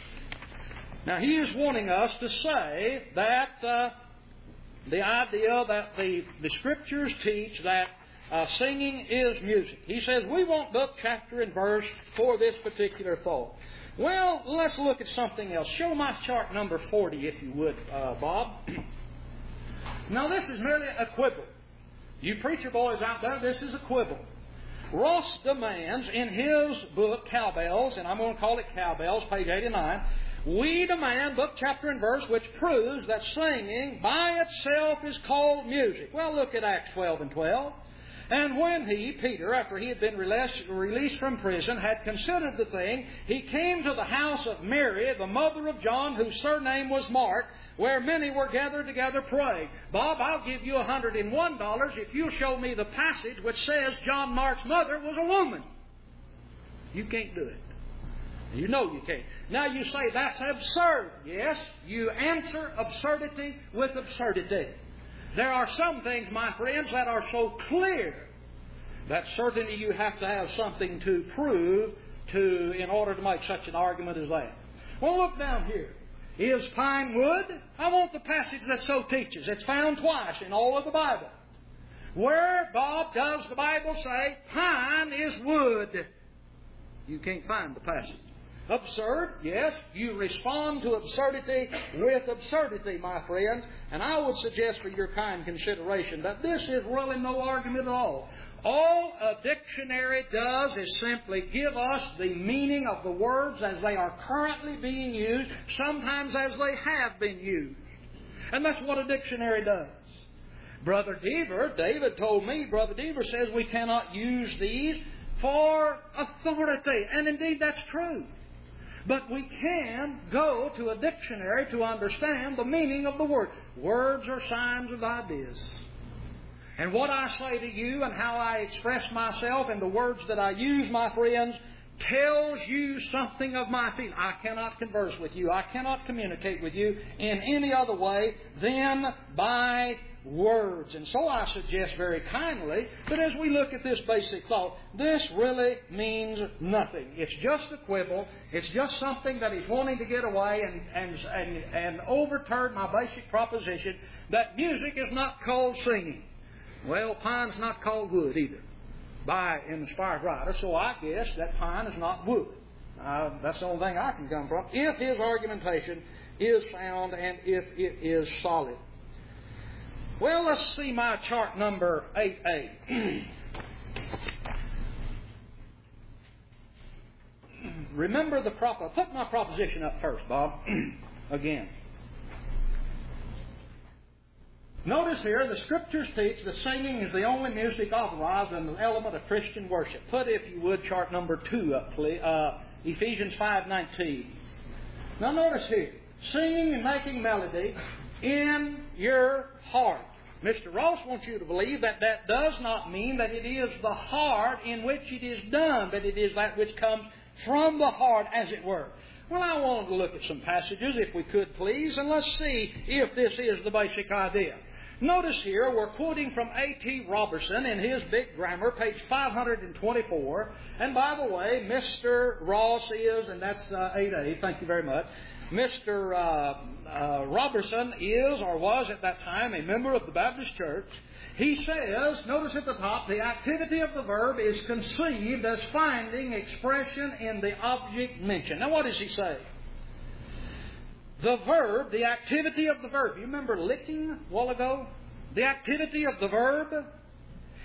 Now he is wanting us to say that the idea that the Scriptures teach that singing is music. He says we want book, chapter, and verse for this particular thought. Well, let's look at something else. Show my chart number 40, if you would, Bob. Now, this is merely a quibble. You preacher boys out there, this is a quibble. Ross demands in his book, Cowbells, and I'm going to call it Cowbells, page 89, we demand book, chapter, and verse which proves that singing by itself is called music. Well, look at Acts 12 and 12. And when he, Peter, after he had been released from prison, had considered the thing, he came to the house of Mary, the mother of John, whose surname was Mark, where many were gathered together praying. Bob, I'll give you $101 if you'll show me the passage which says John Mark's mother was a woman. You can't do it. You know you can't. Now you say that's absurd. Yes, you answer absurdity with absurdity. There are some things, my friends, that are so clear that certainly you have to have something to prove in order to make such an argument as that. Well, look down here. Is pine wood? I want the passage that so teaches. It's found twice in all of the Bible. Where, Bob, does the Bible say pine is wood? You can't find the passage. Absurd? Yes. You respond to absurdity with absurdity, my friends. And I would suggest for your kind consideration that this is really no argument at all. All a dictionary does is simply give us the meaning of the words as they are currently being used, sometimes as they have been used. And that's what a dictionary does. Brother Deaver, David told me, Brother Deaver says we cannot use these for authority. And indeed that's true. But we can go to a dictionary to understand the meaning of the word. Words are signs of ideas. And what I say to you and how I express myself and the words that I use, my friends, tells you something of my feeling. I cannot converse with you. I cannot communicate with you in any other way than by words. And so I suggest very kindly that as we look at this basic thought, this really means nothing. It's just a quibble. It's just something that he's wanting to get away and overturn my basic proposition that music is not called singing. Well, pine's not called wood either by an inspired writer, so I guess that pine is not wood. That's the only thing I can come from, if his argumentation is sound and if it is solid. Well, let's see my chart number 8A. Remember put my proposition up first, Bob, again. Notice here, the Scriptures teach that singing is the only music authorized in the element of Christian worship. Put, if you would, chart number 2 up, please. Ephesians 5:19. Now notice here, singing and making melody in your heart. Mr. Ross wants you to believe that that does not mean that it is the heart in which it is done, but it is that which comes from the heart, as it were. Well, I wanted to look at some passages, if we could, please, and let's see if this is the basic idea. Notice here, we're quoting from A.T. Robertson in his big grammar, page 524. And by the way, Mr. Ross is, and that's 8A, thank you very much. Mr. Robertson is, or was at that time, a member of the Baptist Church. He says, notice at the top, the activity of the verb is conceived as finding expression in the object mentioned. Now what does he say? The verb, the activity of the verb. You remember licking a while ago? The activity of the verb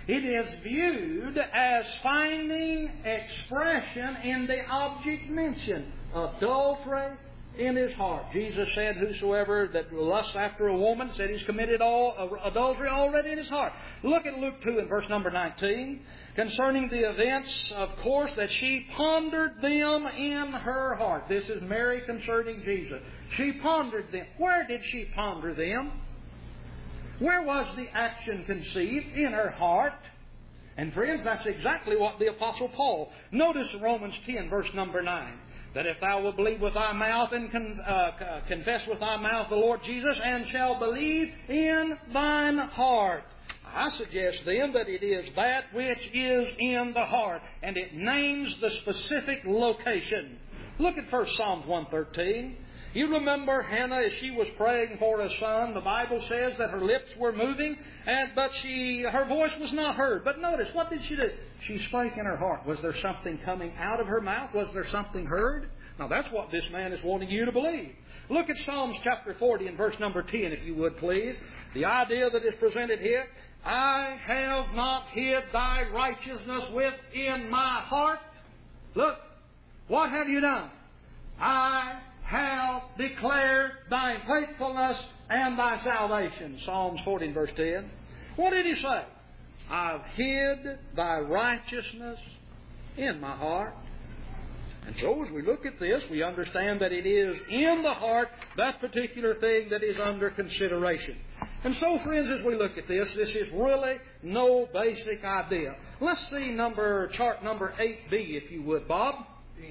It is viewed as finding expression in the object mentioned, adultery in his heart. Jesus said, whosoever that lusts after a woman, said he's committed adultery already in his heart. Look at Luke 2 in verse number 19. Concerning the events, of course, that she pondered them in her heart. This is Mary concerning Jesus. She pondered them. Where did she ponder them? Where was the action conceived? In her heart. And friends, that's exactly what the Apostle Paul. Notice Romans 10, verse number 9. That if thou wilt believe with thy mouth and confess with thy mouth the Lord Jesus, and shall believe in thine heart. I suggest then that it is that which is in the heart, and it names the specific location. Look at 1 Psalms 113. You remember Hannah as she was praying for a son. The Bible says that her lips were moving, but her voice was not heard. But notice, what did she do? She spake in her heart. Was there something coming out of her mouth? Was there something heard? Now that's what this man is wanting you to believe. Look at Psalms chapter 40 and verse number 10, if you would please. The idea that is presented here. I have not hid thy righteousness within my heart. Look, what have you done? I have declared thy faithfulness and thy salvation. Psalms 40 and verse 10. What did he say? I've hid thy righteousness in my heart. And so as we look at this, we understand that it is in the heart, that particular thing that is under consideration. And so, friends, as we look at this is really no basic idea. Let's see chart number 8B, if you would, Bob. Yeah.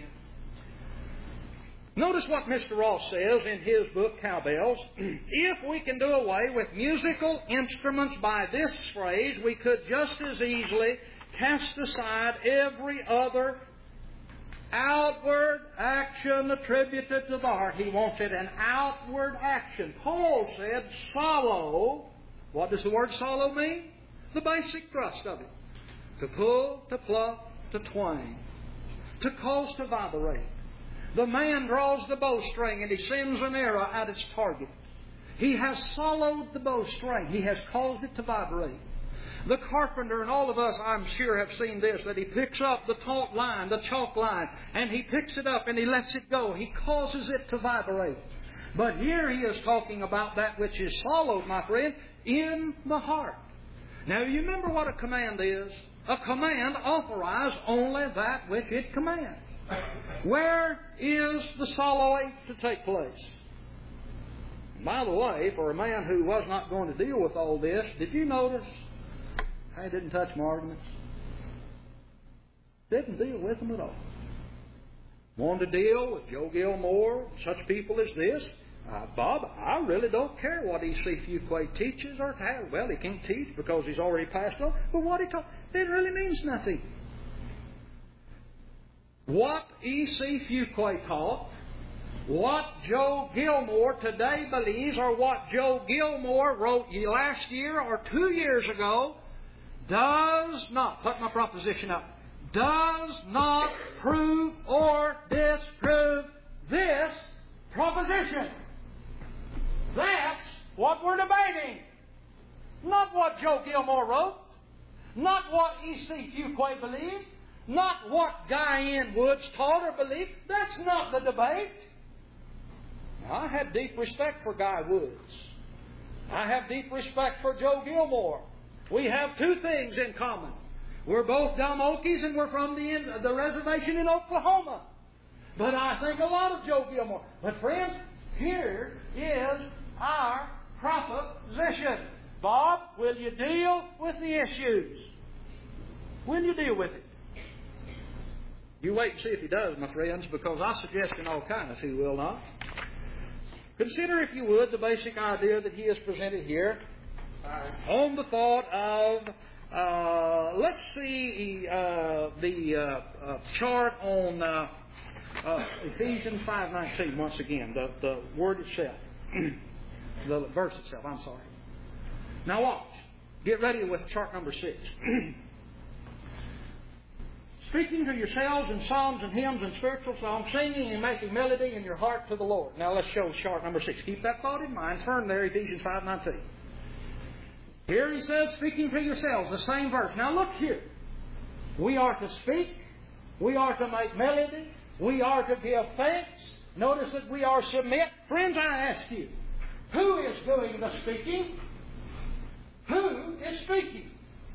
Notice what Mr. Ross says in his book, Cowbells. If we can do away with musical instruments by this phrase, we could just as easily cast aside every other outward action attributed to the heart. He wants it an outward action. Paul said solo. What does the word solo mean? The basic thrust of it. To pull, to pluck, to twang. To cause to vibrate. The man draws the bowstring and he sends an arrow at its target. He has soloed the bowstring. He has caused it to vibrate. The carpenter and all of us, I'm sure, have seen this, that he picks up the taut line, the chalk line, and he picks it up and he lets it go. He causes it to vibrate. But here he is talking about that which is soloed, my friend, in the heart. Now, you remember what a command is? A command authorizes only that which it commands. Where is the soloing to take place? By the way, for a man who was not going to deal with all this, did you notice I didn't touch my arguments? Didn't deal with them at all. Wanted to deal with Joe Gilmore, such people as this. Bob, I really don't care what E.C. Fuqua teaches or how. Well, he can't teach because he's already passed on. But what he taught, it really means nothing. What E.C. Fuqua taught, what Joe Gilmore today believes, or what Joe Gilmore wrote last year or 2 years ago, does not, put my proposition up, does not prove or disprove this proposition. That's what we're debating. Not what Joe Gilmore wrote, not what E.C. Fuqua believed, not what Guy N. Woods taught or believed. That's not the debate. Now, I have deep respect for Guy Woods. I have deep respect for Joe Gilmore. We have two things in common. We're both dumb Okies and we're from the reservation in Oklahoma. But I think a lot of Joe Gilmore. But friends, here is our proposition. Bob, will you deal with the issues? Will you deal with it? You wait and see if he does, my friends, because I suggest in all kindness he will not. Consider, if you would, the basic idea that he has presented here on the thought of, let's see the chart on Ephesians 5:19 once again, the word itself, the verse itself, I'm sorry. Now watch. Get ready with chart number 6. Speaking to yourselves in psalms and hymns and spiritual songs, singing and making melody in your heart to the Lord. Now let's show chart number 6. Keep that thought in mind. Turn there, Ephesians 5:19. Here he says, speaking to yourselves, the same verse. Now look here. We are to speak. We are to make melody. We are to give thanks. Notice that we are submit. Friends, I ask you, who is doing the speaking? Who is speaking?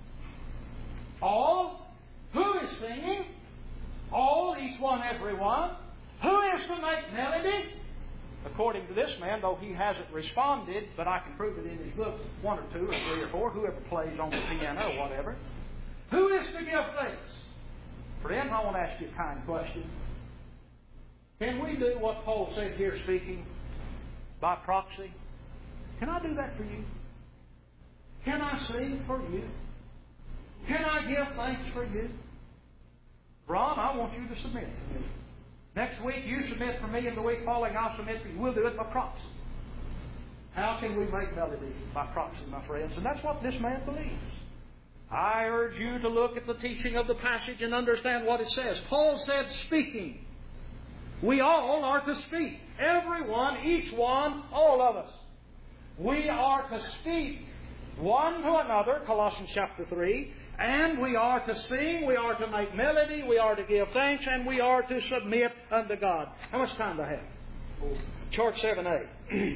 All. Who is singing? All, each one, every one. Who is to make melody? According to this man, though he hasn't responded, but I can prove it in his book, 1 or 2 or 3 or 4, whoever plays on the piano or whatever. Who is to give thanks? Friends, I want to ask you a kind question. Can we do what Paul said here, speaking by proxy? Can I do that for you? Can I sing for you? Can I give thanks for you? Ron, I want you to submit to me. Next week you submit for me, and the week following I'll submit for you. We'll do it by proxy. How can we make melody by proxy, my friends? And that's what this man believes. I urge you to look at the teaching of the passage and understand what it says. Paul said, speaking. We all are to speak. Everyone, each one, all of us. We are to speak one to another, Colossians chapter 3, and we are to sing, we are to make melody, we are to give thanks, and we are to submit unto God. How much time do I have? Chart 7a.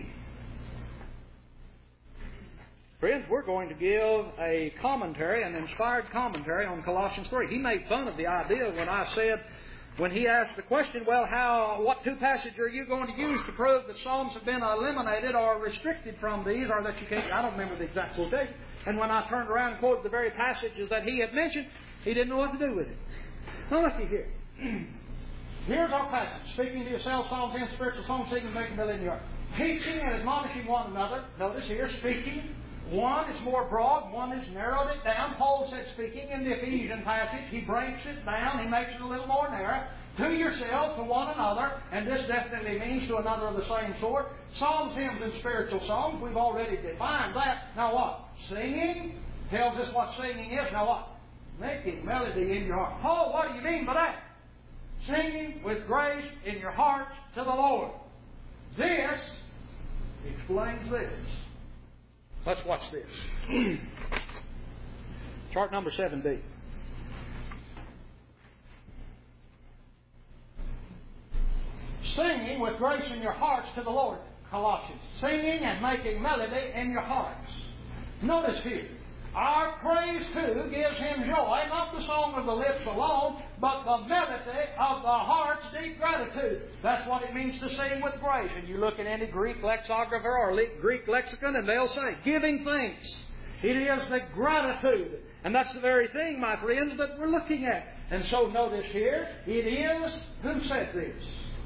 Friends, we're going to give a commentary, an inspired commentary on Colossians 3. He made fun of the idea when I said, when he asked the question, well, what 2 passages are you going to use to prove that Psalms have been eliminated or restricted from these, or that you can't, I don't remember the exact quotation. And when I turned around and quoted the very passages that he had mentioned, he didn't know what to do with it. Now look here. Here's our passage. Speaking to yourselves, psalms and spiritual songs, singing, making melody in your heart. Teaching and admonishing one another. Notice here, speaking. One is more broad, one is narrowed it down. Paul said speaking in the Ephesian passage. He breaks it down, he makes it a little more narrow. To yourselves, to one another, and this definitely means to another of the same sort. Psalms, hymns, and spiritual songs, we've already defined that. Now what? Singing tells us what singing is. Now what? Making melody in your heart. Paul, what do you mean by that? Singing with grace in your hearts to the Lord. This explains this. Let's watch this. Chart number 7b. Singing with grace in your hearts to the Lord. Colossians. Singing and making melody in your hearts. Notice here. Our praise too gives Him joy, not the song of the lips alone, but the melody of the heart's deep gratitude. That's what it means to sing with grace. And you look at any Greek lexicographer or Greek lexicon and they'll say, giving thanks. It is the gratitude. And that's the very thing, my friends, that we're looking at. And so notice here, it is, who said this?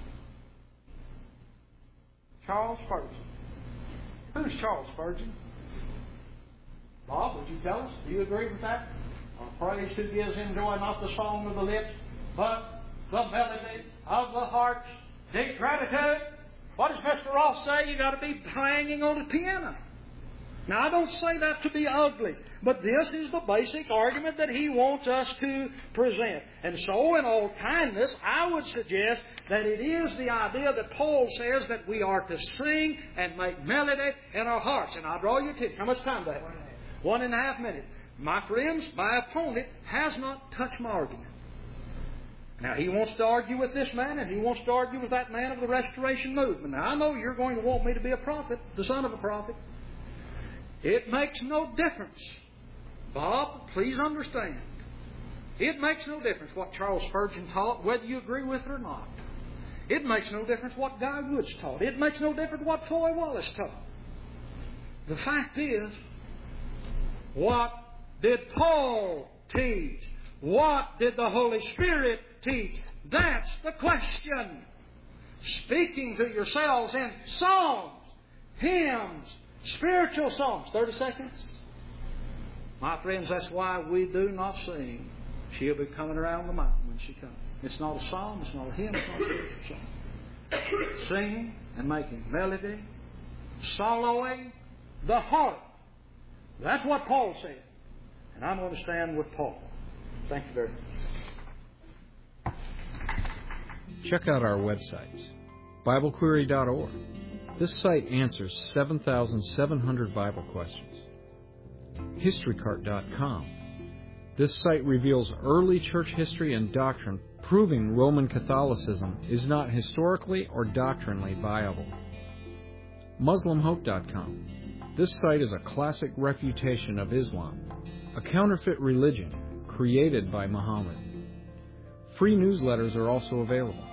Charles Spurgeon. Who's Charles Spurgeon? Bob, would you tell us? Do you agree with that? Our praise who gives Him joy, not the song of the lips, but the melody of the heart's deep gratitude. What does Mr. Ross say? You've got to be banging on the piano. Now, I don't say that to be ugly, but this is the basic argument that he wants us to present. And so, in all kindness, I would suggest that it is the idea that Paul says that we are to sing and make melody in our hearts. And I'll draw your attention. How much time do I have? 1.5 minutes. My friends, my opponent has not touched my argument. Now, he wants to argue with this man, and he wants to argue with that man of the Restoration movement. Now, I know you're going to want me to be a prophet, the son of a prophet. It makes no difference. Bob, please understand. It makes no difference what Charles Spurgeon taught, whether you agree with it or not. It makes no difference what Guy Woods taught. It makes no difference what Foy Wallace taught. The fact is, what did Paul teach? What did the Holy Spirit teach? That's the question. Speaking to yourselves in songs, hymns, spiritual songs. 30 seconds. My friends, that's why we do not sing. She'll be coming around the mountain when she comes. It's not a psalm, it's not a hymn, it's not a spiritual song. Singing and making melody, soloing the heart. That's what Paul said. And I'm going to stand with Paul. Thank you very much. Check out our websites. BibleQuery.org. This site answers 7,700 Bible questions. HistoryCart.com. This site reveals early church history and doctrine, proving Roman Catholicism is not historically or doctrinally viable. MuslimHope.com. This site is a classic refutation of Islam, a counterfeit religion created by Muhammad. Free newsletters are also available.